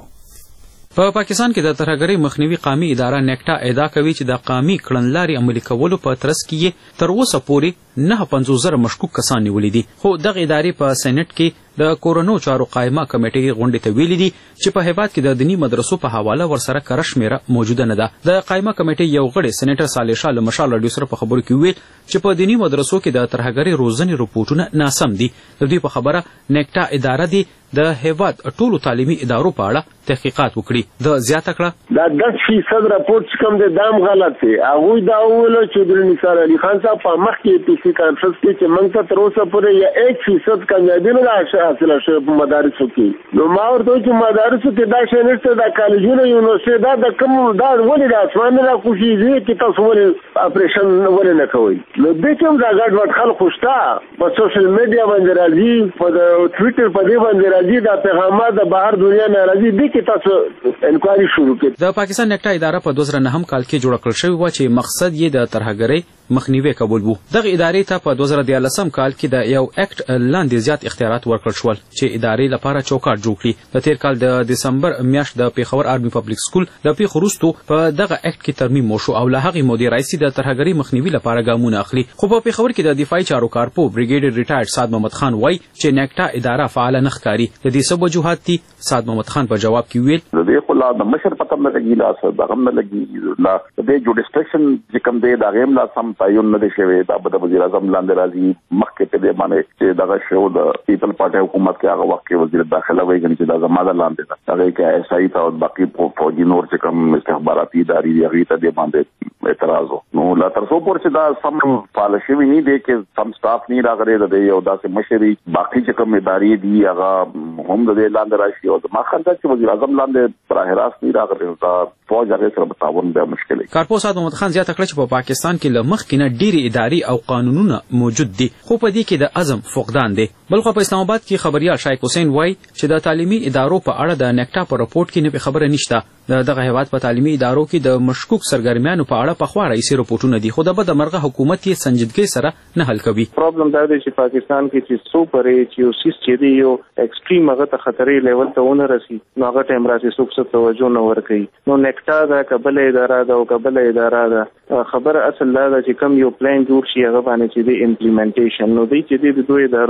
په پاکستان کې د ترهګرۍ مخنیوي قومي اداره نیکټا ادعا کوي چې د قومي کړنلارې عملي کولو په ترڅ کې تر اوسه پورې نه پنځوس زره مشکوک کسان نیولي دي. خو دغه ادارې په سېنات کې د کورونو چارو قائمه کمیټې غونډې ته ویلي دي چې په هیواد کې د دیني مدرسو په حواله ورسره کره شمیره موجوده نه ده. د قائمه کمیټې یو غړي سېنیټر صالح شاه له مشال راډیو سره په خبرو کې ویل چې په دیني مدرسو کې د ترهګرۍ روزنې رپورټونه ناسم دي. د دوی په خبره نیکټا اداره دي د هیواد ټولو تعلیمي ادارو په اړه تحقیقات وکړي. د زیاته کړه دا دس فیصد راپورټ چې کوم دی دام غلط دی. هغوی دا وویل چې د نثار علي خان صاحب په مخکې پی سي کانفرنس کې چې موږ ته تر اوسه پورې یا ایک فیصد کامیابي نه ده حاصله شوې په مدارسو کې. نو ما ورته وویل چې مدارسو کې دا شی نشته، دا کالجونه یونیورسټۍ دا د کوم دا ولې د اسمان نه راکوشېږي چې تاسو ولې اپریشن ولې نه کوئ؟ نو دې کې هم دا ګډ وډ خلک خو شته، په سوشل میډیا باندې راځي، په ټویټر په دې باندې راځي، دا پیغامات د بهر دنیا نه راځي. دې کې تاسو انکوایري شروع کړئ. د پاکستان نیکټا اداره په دوه زره نهم کال کې جوړه کړل شوې وه چې مقصد یې د ترهګرۍ مخنیوي کول وو. دغه ادارې ته په دوه زره دیارلسم کال کې د یو اکټ لاندې زیات اختیارات ورکړل شول چې ادارې لپاره چوکاټ جوړ کړي. د تیر کال د دسمبر میاشت د پیښور آرمي پبلک سکول د پیښو وروستو په دغه اکټ کې ترمیم وشو او له هغې مودې راهیسې د ترهګرۍ مخنیوي لپاره ګامونه اخلي. خو په پیښور کې د دفاعي چارو کارپو بریګیډر ریټایرډ سعد محمد خان وایي چې نیکټا اداره فعاله نه ښکاري. د دې څه وجوهات دي؟ سعد محمد خان په جواب کې ویل د دې خو لا د مشر پته نه لګي، لا څه دغه نه لګي، لا د دې جوډسټرکشن چې کوم دی د هغې هم لا سم تعین نه دی شوی. دا به د وزیر اعظم لاندې راځي. مخکې په دې باندې چې دغه شو د پیپل پارټي حکومت کې هغه وخت کې وزیر داخله وایي چې دا زما د لاندې ده. هغې کې ایس آی ته او باقي فوجي نور چې کوم استخباراتي ادارې دي هغې ته دې باندې اعتراض و. نو لا تر څو پورې چې دا سم فعاله شوي نه دی کې سم سټاف نه راغلی د دې یو داسې مشري باقي چې کوم ادارې دي هغه هم د دې لاندې راشي او زما خیال ده چې وزیر اعظم لاندې براه راست نه راغلی دا فوج هغې سره به تعاون بیا مشکل وي. کارپو سعد محمد خان زیاته کړه چې په پاکستان کې له مخکې نه ډېرې ادارې او قانونونه موجود دي، خو په دې کې د عزم فقدان دی. بلخو په اسلام آباد کې خبريال شایق حسین وایي چې د تعلیمي ادارو په اړه د نیکټا په رپورټ کې نوې خبره نشته. د دغه هیواد په تعلیمي ادارو کې د مشکوک سرګرمیانو په اړه پخوا راهیسې رپورټونه دي، خو د بدمرغه حکومت یې سنجیدګۍ سره نه حل کوي. پرابلم دا دی چې پاکستان کې چې څو پرې چې یو سیس چې دی یو ایکسټریم هغه ته خطرې لیول ته ونه رسي، نو هغه ټایم راځي څوک څه توجه نه ورکوي. نو نیکټا دا قبل اداره ده او قبل اداره ده خبره اصل دا ده چې کم یو پلان جوړ شي هغه باندې چې د امپلیمنټیشن نو دی چې د دوی ادارو کله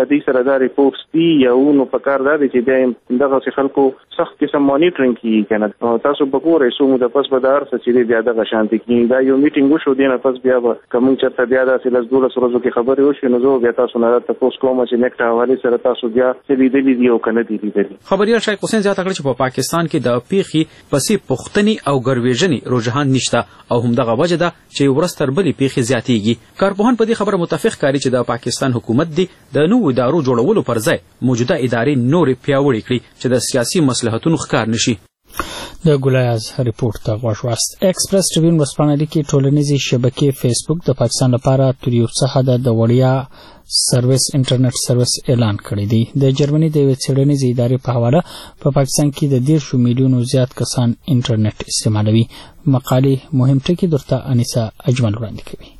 دې سره دا ریپورټس دي یا نو په کار دا دي چې بیا دغه خلکو سخت قسم مانیټرینګ کیږي کنه تاسو په ګوره سو مو د پس په دار څه چې بیا دغه شانتي کیږي دا یو میټینګ وشو دی نه پس بیا کوم چې بیا د سیلز دوله سره ځکه خبرې وشي نو زه بیا تاسو نه تاسو کوم چې نیکټ حواله سره تاسو بیا څه لیدلې دي او کنه دي لیدلې. خبريال شیخ حسین زیاته کړ چې په پاکستان کې د پیخي پسې پښتني او ګرویژنې رجحان نشته او هم دغه وجه ده چې ورستر بلې پیخي زیاتېږي. کارپوهان په دې خبره متفق کاری چې د پاکستان حکومت دی د نوو ادارو جوړولو پر ځای موجوده ادارې نورې پیاوړې کړي چې د سیاسي مصلحتونو ښکار نشي. د ګلایاز ریپورت ته غوښ واست. ایکسپریس ټریبیون ورسپانه لیکي ټولنیزې شبکې فیسبوک د پاکستان لپاره تر یو څه حده د وړیا سرویس انټرنیټ سرویس اعلان کړی دی. د جرمني د یوې څېړنیزې ادارې په حواله په پاکستان کې د دیرشو میلیونو زیات کسان انټرنیټ استعمالوي. مقالې مهم ټکي درته انیسا اجمل وړاندې کوي.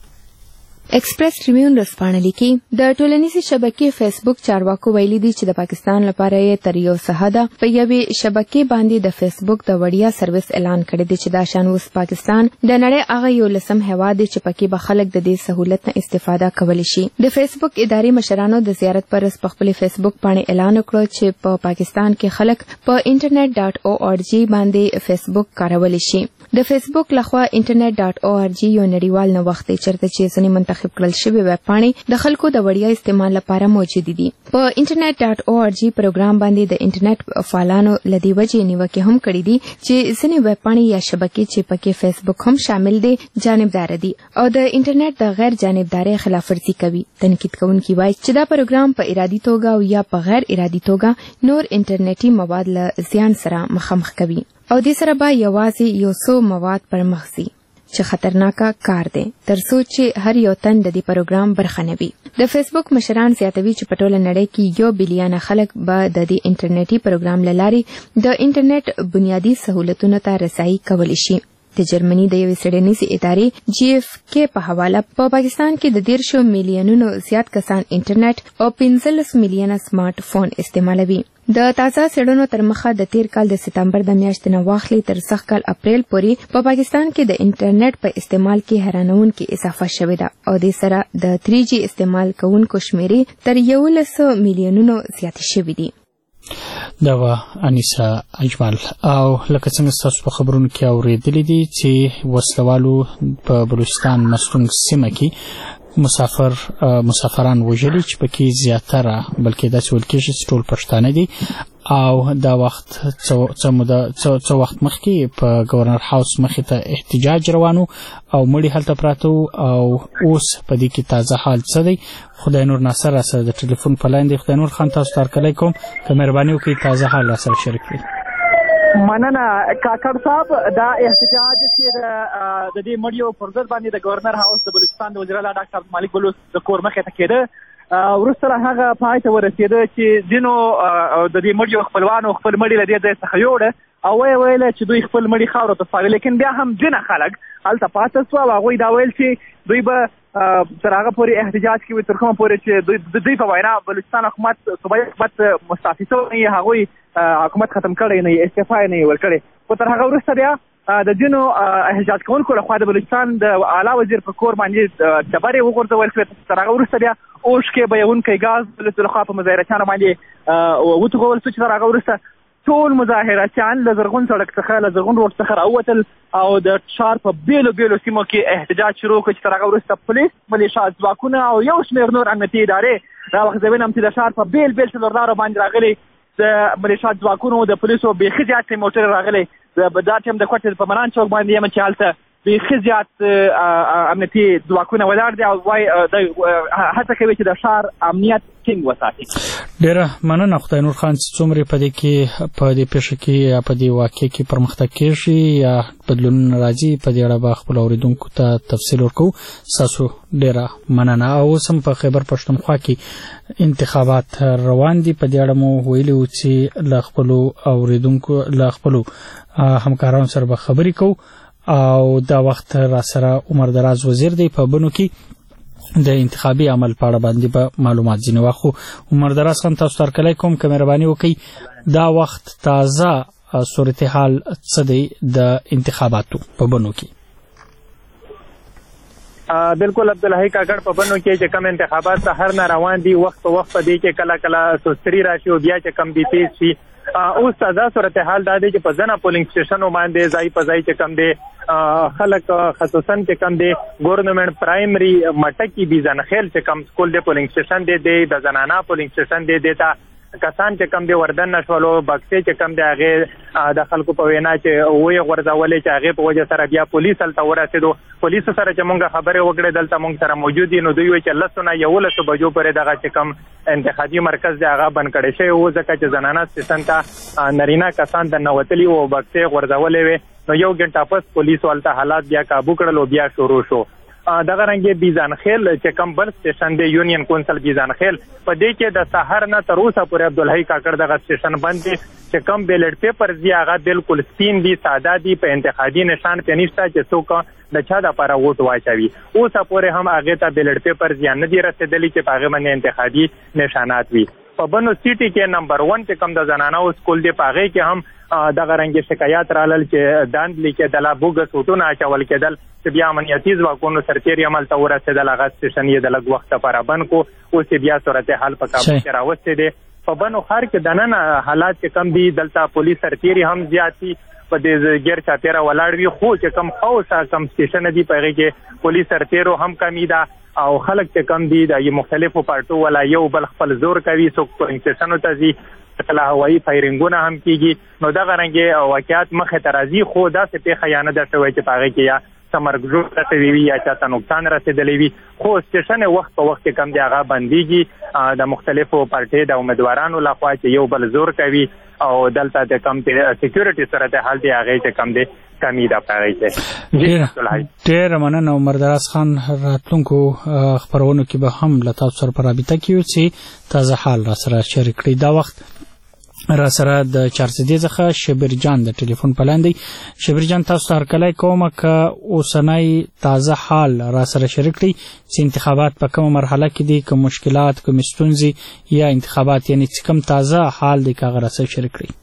ایکسپریس ټریبیون ورسپانه لیکي د ټولنیزې شبکې فیسبوک چارواکو ویلي دي چې د پاکستان لپاره یې تر یو څه حده په یوې شبکې باندې د فیسبوک د وړیا سرویس اعلان کړی دی چې دا شان اوس پاکستان د نړۍ هغه یو لسم هیواد دی چې پکې به خلک د دې سہولت نه استفاده کولی شي. د فیسبوک ادارې مشرانو د زیارت پر اس په خپل فیسبوک باندې اعلان وکړ چې په پا پاکستان کې خلک په انټرنیټ ډاټ او آر جی باندې فیسبوک کارولی شي. د فیسبوک لخوا انټرنیټ ډاټ او آر جی یو نړیوال نوښت دی چېرته چې ځینې منتخب کړل شوي ویب پاڼې د خلکو د وړیا استعمال لپاره موجود دي. په انټرنیټ ډاټ او آر جی پروګرام باندې د انټرنیټ فعالانو لدی وجې نیوکې هم کړې دي چې ځینې ویب پاڼې یا شبکې چې پکې فیسبوک هم شامل دي جانبدار دي او د انټرنیټ د غیر جانبداري خلاف ورزي کوي. تنقید کوونکي وایي چې دا پروګرام په ارادي توګه او یا په غیر ارادي توګه نور انټرنیټي مواد له زیان سره مخامخ کوي او دې سره به یوازې یو څو مواد پر مخ ځي چې خطرناکه کار دی تر څو چې هر یو تن د دې پروګرام برخه نه وي. د فیسبوک مشران زیاتوي چې په ټوله نړۍ کې یو بلیونه خلک به د دې انټرنیټي پروګرام له لارې د انټرنیټ بنیادي سہولتونو ته رسایي کولی شي. د جرمني د یوې څېړنیزې ادارې جی اف کې په حواله په پاکستان کې د دیرشو میلیونونو زیات کسان انټرنیټ او پنځلس میلیونه سمارټ فون استعمالوي. د تازه څېړنو تر مخه د تیر کال د سپتمبر د میاشتې نه واخلي تر سږ کال اپریل پورې په پاکستان کې د انټرنیټ په استعمال کې حیرانونکې اضافه شوې ده او دې سره د تھری جی استعمال کوونکو شمیرې تر یولس میلیونونو زیاتې شوې دي. دا و انیسا اجمل. او لکه څنګه ستاسو په خبرونو کې اورېدلي دي چې وسلوالو په بلوچستان مستونګ سیمه کې مسافر مسافران وژلي چې پکې زیاتره بلکې داسې ویل کېږي چې ټول پښتانه دي او دا وخت څه موده څه وخت مخکې په گورنر هاوس مخې ته احتجاج روانو او مړي هلته پراته او اوس په دې کې تازه حال څه دی. خدای نور ناصر را سره د ټلیفون په لاین دی. خدای نور خان تاسو ته هرکلی کوم که مهرباني وکړئ تازه حال را سره شریک کړئ. مننه کاکړ صاحب. دا احتجاج چې د دې مړیو پر ضد باندې د گورنر هاوس د بلوچستان د وزیر اعلی ډاکټر عبدالمالک بلوچ د کور مخې ته کېده. وروسته هغه پای ته ورسېده چې ځینو د دې مړیو خپلوانو خپل مړي له دې ځای څخه یوړه او ویې ویل چې دوی خپل مړي خاورو ته سپاري، لیکن بیا هم ځینې خلک هلته پاته سوه او هغوی دا ویل چې دوی به تر هغه پورې احتجاج کوي تر کومه پورې چې د دوی په وینا بلوچستان حکومت صوبایي حکومت مستعفي شوی نه وي، هغوی حکومت ختم کړی نه وي، استعفا یې نه وي ورکړې. خو تر هغه وروسته بیا د ځینو احتجاج کوونکو لخوا د بلوچستان د اعلی وزیر په کور باندې ډبرې وغورځول شوې. تر هغه وروسته بیا اوښکې بهونکی ګاز د لخوا په مظاهرچیانو باندې وتوغول شو چې تر هغه وروسته ټول مظاهرچیان له زرغون سړک څخه له زرغون روډ څخه راووتل او د ښار په بیلو بیلو سیمو کې احتجاج شروع کړ چې تر هغه وروسته پولیس، ملیشا ځواکونه او یو شمېر نور امنیتي ادارې راوغځوي هم چې د ښار په بیل بیل څلورلارو باندې راغلي د ملیشا ځواکونو د پولیسو بیخي زیاتې موټرې راغلي. دا ټیم د کوټې په منان چوک باندې یم چې هلته بیخي زیات امنیتي ځواکونه ولاړ دي او وایي هڅه کوي چې د ښار امنیت ټینګ وساتي. ډېره مننه خدای نور خان چې څومره په دې کې په دې پیښه کې یا په دې واقعې کې پرمختګ کېږي یا بدلونونه راځي په دې اړه به خپلو اورېدونکو ته تفصیل ورکوو. ستاسو ډېره مننه. اوس هم په خیبر پښتونخوا کې انتخابات روان دي. په دې اړه مو ویلي وو چې له خپلو اورېدونکو له خپلو همکارانو سره به خبرې کوو او دا وخت را سره عمر دراز وزیر دی. په بنو کې د انتخابي عمل په اړه باندې به معلومات ځینې واخلو. عمر دراز خان تاسو ته هرکلی کوم که مهرباني وکړئ دا وخت تازه صورتحال څه دی د انتخاباتو په بنو کې؟ بالکل عبدالحی کاکړ په بنو کې چې کم انتخابات سهار نه روان دي وخت په وخت په دې کې کله کله سستري راشي او بیا چې کم دي تیز شي. اوس تازه صورتحال دا دی چې په ځنه پولینګ سټیشنو باندې ځای په ځای چې کم دی خلک خصوصا چې کم دی ګورنمنټ پرایمري مټکی بیزنخیل چې کم سکول دی پولینګ سټیشن دی د زنانا پولینګ سټیشن دی دیتا کسان چې کم دی وردن نشولو بکسې چې کم دی هغه د خلکو په وینا چې وې غورځولې چې هغه په وجه سره بیا پولیس هلته ورسېدو. پولیسو سره چې مونږ خبرې وکړې دلته مونږ سره موجود دي نو دوی وایي چې لسو نه یولسو بجو پورې دغه چې کم انتخابي مرکز دی هغه بند کړی شوی و ځکه چې زنانه سټیشن ته نارینه کسان د ننوتلي وو بکسې غورځولې وې نو یو ګنټه پس پولیسو هلته حالات بیا کابو کړل او بیا شروع شو. دغه رنګې بیزانخیل چې کم بل سټیشن دی یونین کونسل بیزانخیل په دې کې د سهار نه تر اوسه پورې عبدالحی کاکړ دغه سټیشن بند دی چې کم بیلټ پیپر دی هغه بالکل سپین دي ساده دي په انتخابي نشان پې نشته چې څوک د چا دپاره ووټ واچوي. اوسه پورې هم هغې ته بیلټ پیپر یا نه دي رسېدلي چې په هغې باندې انتخابي نشانات وي. په بنو سیټي کې نمبر ون چې کم د زنانو سکول دی په هغې کې هم دغه رنګې شکایات رالل چې داندلي کېدله بوګس وټونه اچول کېدل چې بیا امنیتي ځواکونو سرتېري عمل ته ورسېدل هغه سټیشن یې د لږ وخت لپاره بند کړو. اوس یې بیا صورتحال په کابل کې راوستی دی. په بنو ښار کې دننه حالات چې کم دي دلته پولیس سرتېري هم زیات دي په دې ګیر چاپېره ولاړ وي خو چې کم خاصه کم سټیشن دي په هغې کې پولیس سرتېرو هم کمی ده او خلک چې کم دي د مختلفو پارټو والا یو بل خپل زور کوي څوک پولینګ سټیشنو ته ځي کله هوایي فایرنګونه هم کیږي نو دغه رنګې واقعیات مخې ته راځي خو داسې پېښه یا نه ده شوی چې په هغې کې یا څه مرګ ژوب رسوي وي یا چاته نقصان رسېدلی وي خو سټیشن وخت په وخت کې کم دی هغه بندېږي د مختلفو پارټۍ د امیدوارانو لخوا چې یو بل زور کوي او دلته د کم سکیورټي صورتحال دی هغې چې کم دی کمی ده په هغې کې. ډېره مننه عمردراز خان. راتلونکو خپرونو کې به هم له تاسو سره په رابطه کې یو چې تازه حال را سره شریک کړئ. دا وخت را سره د چارسدې څخه شبیر جان د ټلیفون په لاندې. شبیر جان تاسو ته هرکلی کوم که اوسنی تازه حال را سره شریک کړئ چې انتخابات په کومه مرحله کې دي که مشکلات کومې ستونزې یا انتخابات یعنې چې کوم تازه حال دی که هغه را سره شریک کړئ.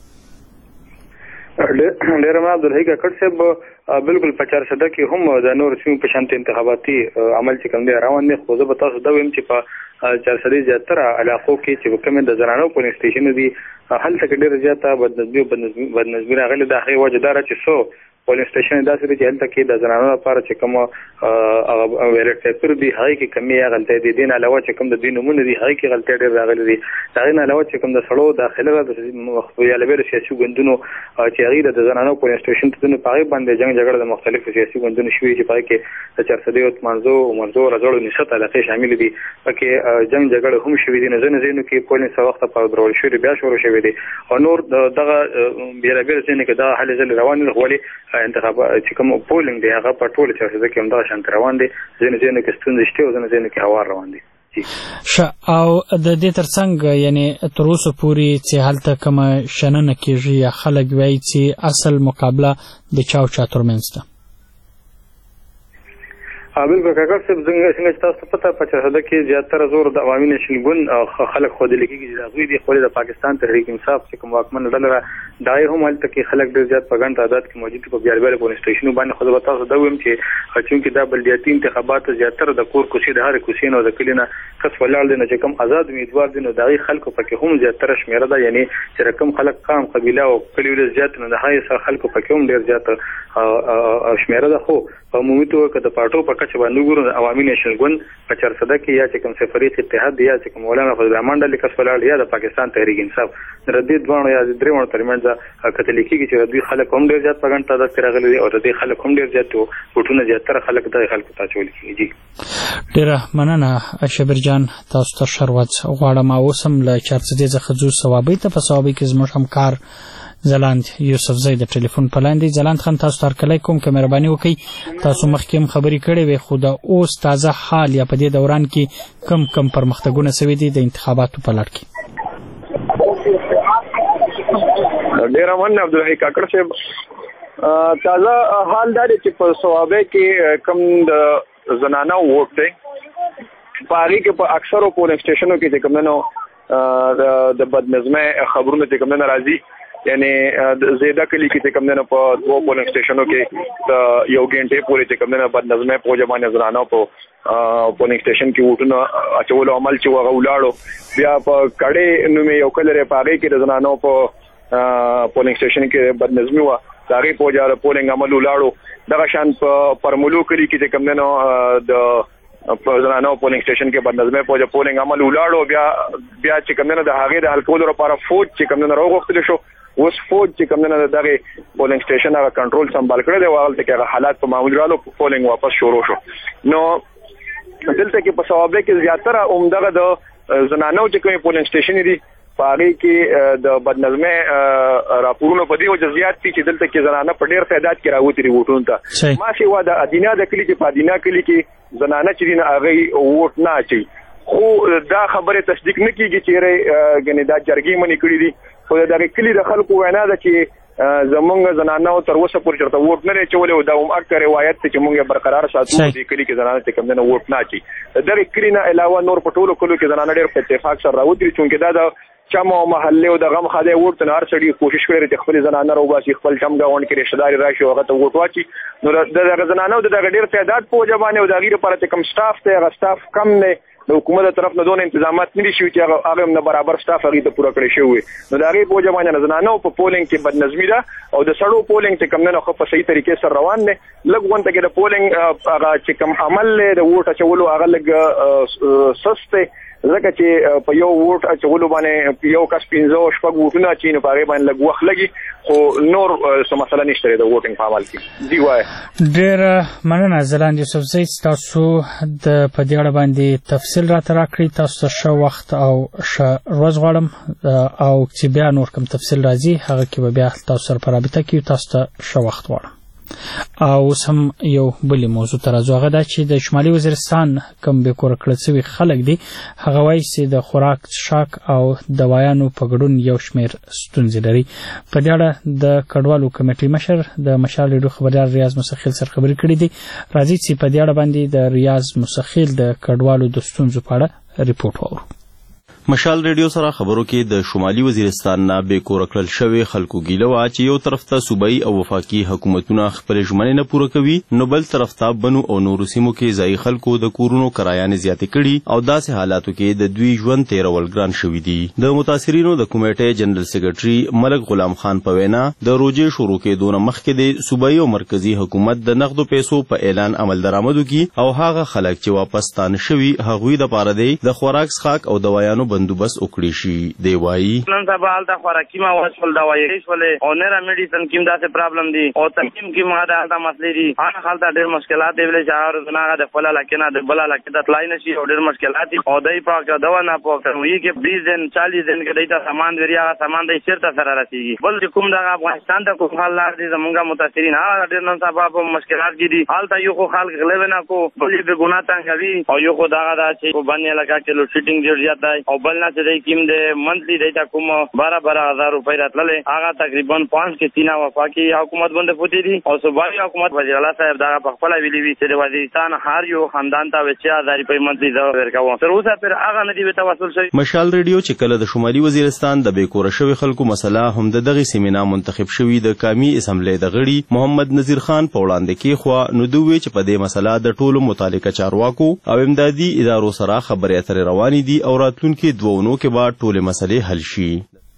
ډېر ما عبدالحی کاکړ صاحب بالکل په چارسده کې هم د نورو سیمو په شانتې انتخاباتي عمل چې کوم دی روان دی خو زه به تاسو دا وایم چې په چارسدې زیاتره علاقو کې چې کومې د زنانو پولینګ سټیشنونه دي هلته کې ډېره زیاته بدنظمي او بدنظمي راغلې ده. هغې وجه دا ده چې څو پولینګ سټیشن داسې دی چې هلته کې د زنانو لپاره چې کوم بیلټ پیپر دي هغې کې کمې یا غلطۍ دي. دې نه علاوه چې کوم د دوی نومونه دي هغې کې غلطۍ ډېر راغلي دي. د هغې نه علاوه چې کوم د سړو داخله ده د یالبېرو سیاسي ګوندونو چې هغې د زنانو پولینګ سټیشن ته په هغې باندې جنګ جګړه د مختلفو سیاسي ګوندونو شوي چې په هغې کې د چارسدې او تمانزو مرزو رزړو نسبت علاقې شاملې دي. پکې جنګ جګړه هم شوي دي. نو ځینو ځایونو کې پولینګ څه وخته په درول شوي بیا شروع شوي دي او نور دغه بېلابېل ځایونو کې دغه هلې ځلې روانې دي. ولې انتخابات چې کوم پولینګ دی هغه په ټوله چارسده کې همدغه شانتې روان دی. ځینو ځایونو کې ستونزې شته او ځینو ځایونو کې هوار روان دی. ښه او د دې تر څنګ یعنې تر اوسه پورې چې هلته کومه شننه کېږي یا خلک وایي چې اصل مقابله د چا او چا ترمنځ ده؟ بالکل کاکړ صاحب څنګه چې تاسو ته پته په چارسده کې زیاتره زور د عوامي نشین ګوند خلک ښودلی کېږي چې هغوی دي خو د پاکستان تحریک انصاف چې کوم واکمنه ډله ده دا یې هم هلته کې خلک ډېر زیات په ګڼ تعداد کې موجود دي په بېلابېلو پولینګ سټیشنونو باندې. خو زه به تاسو دا ووایم چې چونکې دا بلدیاتي انتخابات زیاتره د کور کوڅې د هرې کوڅې نه او د کلي نه کس ولاړ دی نو چې کوم آزاد امیدوار دی نو د هغې خلکو پکې هم زیاتره شمېره ده. یعنې چې کوم خلک قام قبیله او کلي ولس زیات نو د هغې سره خلکو پکې هم ډېر زیاته شمېره ده. خو په عمومي توګه که د پارټو په کچه باندې وګورو د عوامي نیشنل ګوند په چارسده کې یا چې کوم سفریق اتحاد دی یا چې کوم مولانا فضل الرحمن ډلې کس ولاړ یا د پاکستان تحریک انصاف د دې دواړو یا د درېیمو ترمنځ کتل کېږي چې د دوی خلک هم ډېر زیات په ګڼ تعداد کې راغلي دي او د دې خلک هم ډېر زیات ووټونه زیاتره خلک دغې خلکو ته اچول کېږي. ډېره مننه شبیر جان. تاسو ته ښه ورځ غواړم. اوس هم له چارسدې څخه ځو صوابۍ ته. په صوابۍ کې زموږ همکار ځلاند یوسفزی د ټلیفون په لاندې. ځلاند خان تاسو ته هرکلی کوم که مهرباني وکړئ تاسو مخکې هم خبرې کړې وې خو د اوس تازه حال یا په دې دوران کې کم کم پرمختګونه سوي دي د انتخاباتو په لړ کې؟ ډېره مننه عبدالحی کاکړ صاحب. تازه حال دا دی چې په صوابۍ کې کم د زنانه ووټ دی په هغې کې په اکثرو پولینګ سټیشنو کې چې کوم نه د بدنظمۍ خبرونه چې کوم نه راځي یعنی زیاده کلی کې کوم نه په دوه پولینګ سټیشنو کې یو غنټه پورې چې کوم نه بد نظمه په جمانه زرانو په پولینګ سټیشن کې وټونه اچول عمل چې وغه ولاړو بیا په کړه نو مې یو کلره پاره کې د زرانو په پولینګ سټیشن کې بد نظمي و داغه پوجا پولینګ عمل ولاړو دغه شان په پرملو کلی کې کوم نه د په زرانو پولینګ سټیشن کې بد نظمه پوجا پولینګ عمل ولاړو بیا بیا چې کوم نه د هغه د الکول لپاره فوج چې کوم نه راغختل شو اوس فوج چې کوم نه دغه پولینګ سټیشن هغه کنټرول سمبال کړی دی واغل ته هغه حالات په معمول رالو پولینګ واپس شروع شو نو دلته کې په ثوابه کې زیاتره عمدغه د زنانو چې کوم پولینګ سټیشن دي پاره کې د بدنظمه راپورونو په دی او جزئیات چې دلته کې زنانه په ډیر تعداد کې راوتی ووټون ته ما شي وا د ادینا د کلی کې په ادینا کلی کې زنانه چې دین هغه ووټ نه اچي خو دا خبره تصدیق نه کیږي چې غنی دا جرګې منې کړې دي خو دا کلی د خلکو وینا ده چې زمونږ زنانه تر اوسه پورې چرته ووټ نه چولې او دا هم اکثر روایت چې موږ برقرار ساتو د کلی کې زنانه چې کوم نه ووټ نه اچي دا کلی نه علاوه نور په ټولو کلو کې زنانه ډېر په اتفاق سره راوتی چې دا د چم او محله او د غم خاله ورته هر سړي کوشش کوي چې خپل زنانه راوباسي خپل چم غاون کې رشتہ داري راشي هغه ته ووټ واچي نو د زنانه د ډېر تعداد په ځبانه او د غیر لپاره چې کم سټاف ته هغه سټاف کم نه د حکومت طرف نه دون تنظیمات نه شي چې هغه نه برابر سټاف هغه ته پوره کړی شوی نو د غیر په ځبانه نه زنانه په پولینګ کې بدنظمی ده او د سړو پولینګ چې کم نه خو په صحیح طریقې سره روان نه لګون ته کې د پولینګ هغه چې کم عمل له د ووټ اچولو هغه لګ سسته ځکه چې په یو ووټ اچولو باندې یو کس پنځه شپږ ووټونه اچي نو په هغې باندې لږ وخت لګي خو نور څه مسله نشته د ووټینګ په عمل کې دی وایه ډېره مننه ځلاند یوسفزی تاسو د په دې اړه باندې تفصیل راته راکړئ تاسو ته ښه وخت او ښه ورځ غواړم او چې بیا نور کوم تفصیل راځي هغه کې به بیا تاسو سره په رابطه کې تاسو ته ښه وخت غواړم او اوس هم یو بلې موضوع ته راځو هغه دا چې د شمالي وزیرستان کوم بې کوره کړل شوي خلک دي هغه وایي چې د خوراک څښاک او دوایانو په ګډون یو شمېر ستونزې لري په دې اړه د کډوالو کمیټې مشر د مشال ریډیو خبریال ریاض مسخیل سره خبرې کړې دي راځي چې په دې اړه باندې د ریاض مسخیل د کډوالو د ستونزو په اړه ریپورت واورو مشال ریډیو سره خبرو کې د شمالي وزیرستان نه بې کوره کړل شوي خلکو ګیله وه چې یو طرف ته صوبایي او وفاقي حکومتونه خپلې ژمنې نه پوره کوي نو بل طرف ته بنو او نورو سیمو کې ځایي خلکو د کورونو کرایانې زیاتې کړي او داسې حالاتو کې د دوی ژوند تېرول ګران شوي دي د متاثرینو د کمیټې جنرال سیکرټري ملک غلام خان په وینا د روژې شروع کېدو نه مخکې د صوبایي او مرکزي حکومت د نغدو پیسو په اعلان عمل درآمد وکړي او هغه خلک چې واپس ستانه شوي هغوی دپاره دی د خوراک څښاک او دوایانو بندوبست وکړي شي دی وایي نن سبا هلته خوراکي مواد شول دوایي شولې او نره میډیسن کې هم داسې پرابلم دي او تقیم کې هم هلته مسلې دي هغه هلته ډېر مشکلات دی ویلې چې هغه روزانه هغه د خپل علاقې نه د بل علاقې ته تلای نه شي او ډېر مشکلات دي او دی په دوا نه پوه کوي کې بیس دن چالیس دن کې دی ته سامان وری هغه سامان دی چیرته سره رسیږي بل چې کوم دغه افغانستان ته کوم حال لار دي زمونږ متاثرین هغه ډېر نن سبا په مشکلات کې دي هلته یو خو خلک غلې نه کو بل به ګناه تنګوي او یو خو دغه دا چې په باندې علاقه کې لوډ شیډینګ ډېر زیات دی او بل نه چې کوم د منتلی دیتا کوم بارہ بارہ ہزار روپے راتللے آغا تقریبا پانچ کے تینا وفاقی حکومت بند پوتی دی اور صوبائی حکومت وزیر اللہ صاحب دا پخپلا ویلی وی چې وزیرستان هر یو خاندان ته وچه هزار روپے منتلی دا ورکاو تر اوسه پر آغا ندی به توسل شي مشال ریډیو چې کله د شمالي وزیرستان د بې کوره شوي خلکو مسله هم د دغه سیمینا منتخب شوي د قومي اسمبلی د غړي محمد نذیر خان په وړاندې کې خو نو دوی چې په دې مسله د ټولو متعلقه چارواکو او امدادي ادارو سره خبرې اترې روانې دي او راتلونکي دوه اونو کې به ټولې مسلې حل شي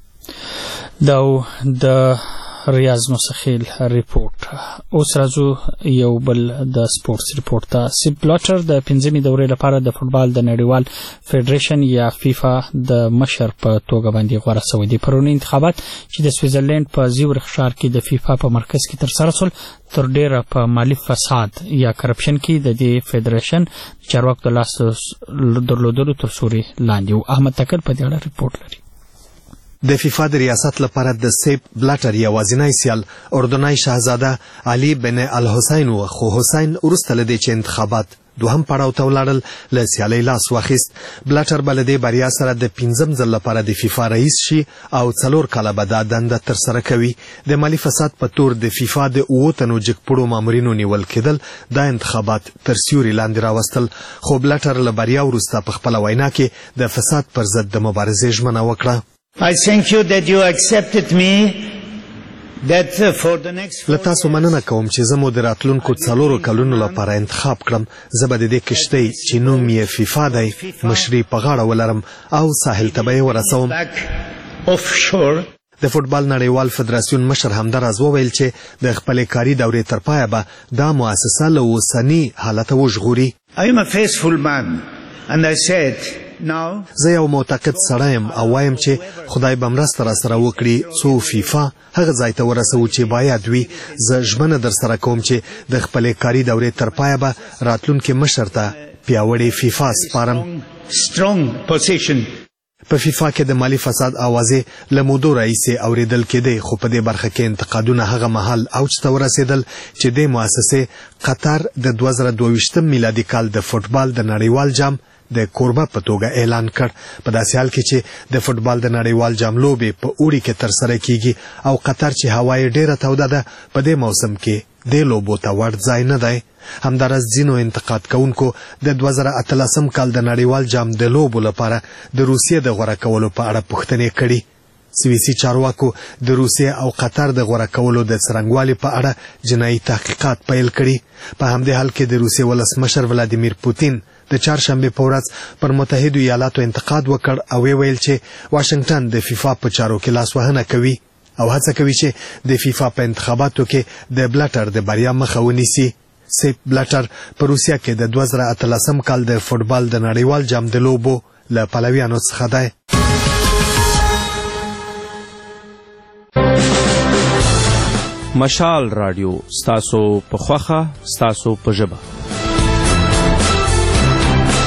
دا د ریاض مسخیل ریپورت اوس راځو یو بل د سپورتس ریپورت ته سیپ بلاټر د پنځمې دورې لپاره د فوټبال د نړیوال فدریشن یا فیفا د مشر په توګه باندې غوره شوی دی پرونی انتخابات چې د سویټزرلند په زیورخ ښار کې د فیفا په مرکز کې ترسره شول تر ډیره په مالی فساد یا کرپشن کې د دې فدریشن چارواکو د لاس درلودلو تر سوري لاندې و احمد تکل په دې اړه ریپورت لري د فیفا د ریاست لپاره د سیپ بلاټر یوازینی سیال اردنی شاهزاده علي بن الحسین و خو حسین وروسته له دې چې انتخابات دوهم پړاو ته ولاړل له سیالۍ لاس واخیست بلاټر به له دې بریا سره د پنځم ځل لپاره د فیفا رئیس شي او څلور کاله به دا دنده ترسره کوي د مالي فساد په تور د فیفا د اووه تنو جګپوړو مامورینو نیول کېدل دا انتخابات تر سیوري لاندې راوستل خو بلاټر له بریا وروسته په خپله وینا کې د فساد پر ضد د مبارزې ژمنه وکړه I thank you that you accepted me له تاسو مننه کوم چې زه مو د راتلونکو څلورو کلونو لپاره انتخاب کړم. زه به د دې کشتۍ چې نوم یې فیفا دی مشري په غاړه ولرم او ساحل ته به یې ورسوم. د فوټبال نړیوال فدراسیون مشر همداراز وویل چې د خپلې کاري دورې تر پایه به دا مؤسسه له اوسني حالته وژغوري. زه یو معتقد سړی یم او وایم چې خدای به مرسته راسره وکړي څو فیفا هغه ځای ته ورسوو چې باید وي. زه ژمنه در سره کوم چې د خپلې کاري دورې تر پایه به راتلونکي مشر ته پیاوړې فیفا سپارم. په فیفا کې د مالی فساد اوازې له مودو راهیسې اورېدل کېدې، خو په دې برخه کې انتقادونه هغه مهال اوج ته ورسېدل چې دې مؤسسې قطر د دوه زره دوه ویشتم میلادي کال د فوټبال د نړیوال جام د کوربه په توګه اعلان کړ. په داسې حال کې چې د فوټبال د نړیوال جام لوبې په اوړي کې ترسره کیږي او قطر چې هوا یې ډېره توده ده په دې موسم کې دې لوبو ته ورډ ځای نه دی. همداراز ځینو انتقاد کوونکو د دوه زره اتلسم کال د نړیوال جام د لوبو لپاره د روسیې د غوره کولو په اړه پوښتنې کړي. سویسي چارواکو د روسیې او قطر د غوره کولو د څرنګوالي په اړه جنایي تحقیقات پیل کړي. په همدې حال کې د روسیې ولسمشر ولادیمیر پوتین د چهارشنبې په ورځ پر متحدو ایالاتو انتقاد وکړ او ویل چې واشنگټن د فیفا په چارو کې لاسوهنه کوي او هڅه کوي چې د فیفا په انتخاباتو کې د بلټر د بریا مخه ونیسي. سیپ بلټر په روسیا کې د دوه زره اتلسم کال د فوټبال د نړیوال جام د لوبو له پلویانو څخه دی. مشال رادیو ستاسو په خوښه ستاسو په ژبه.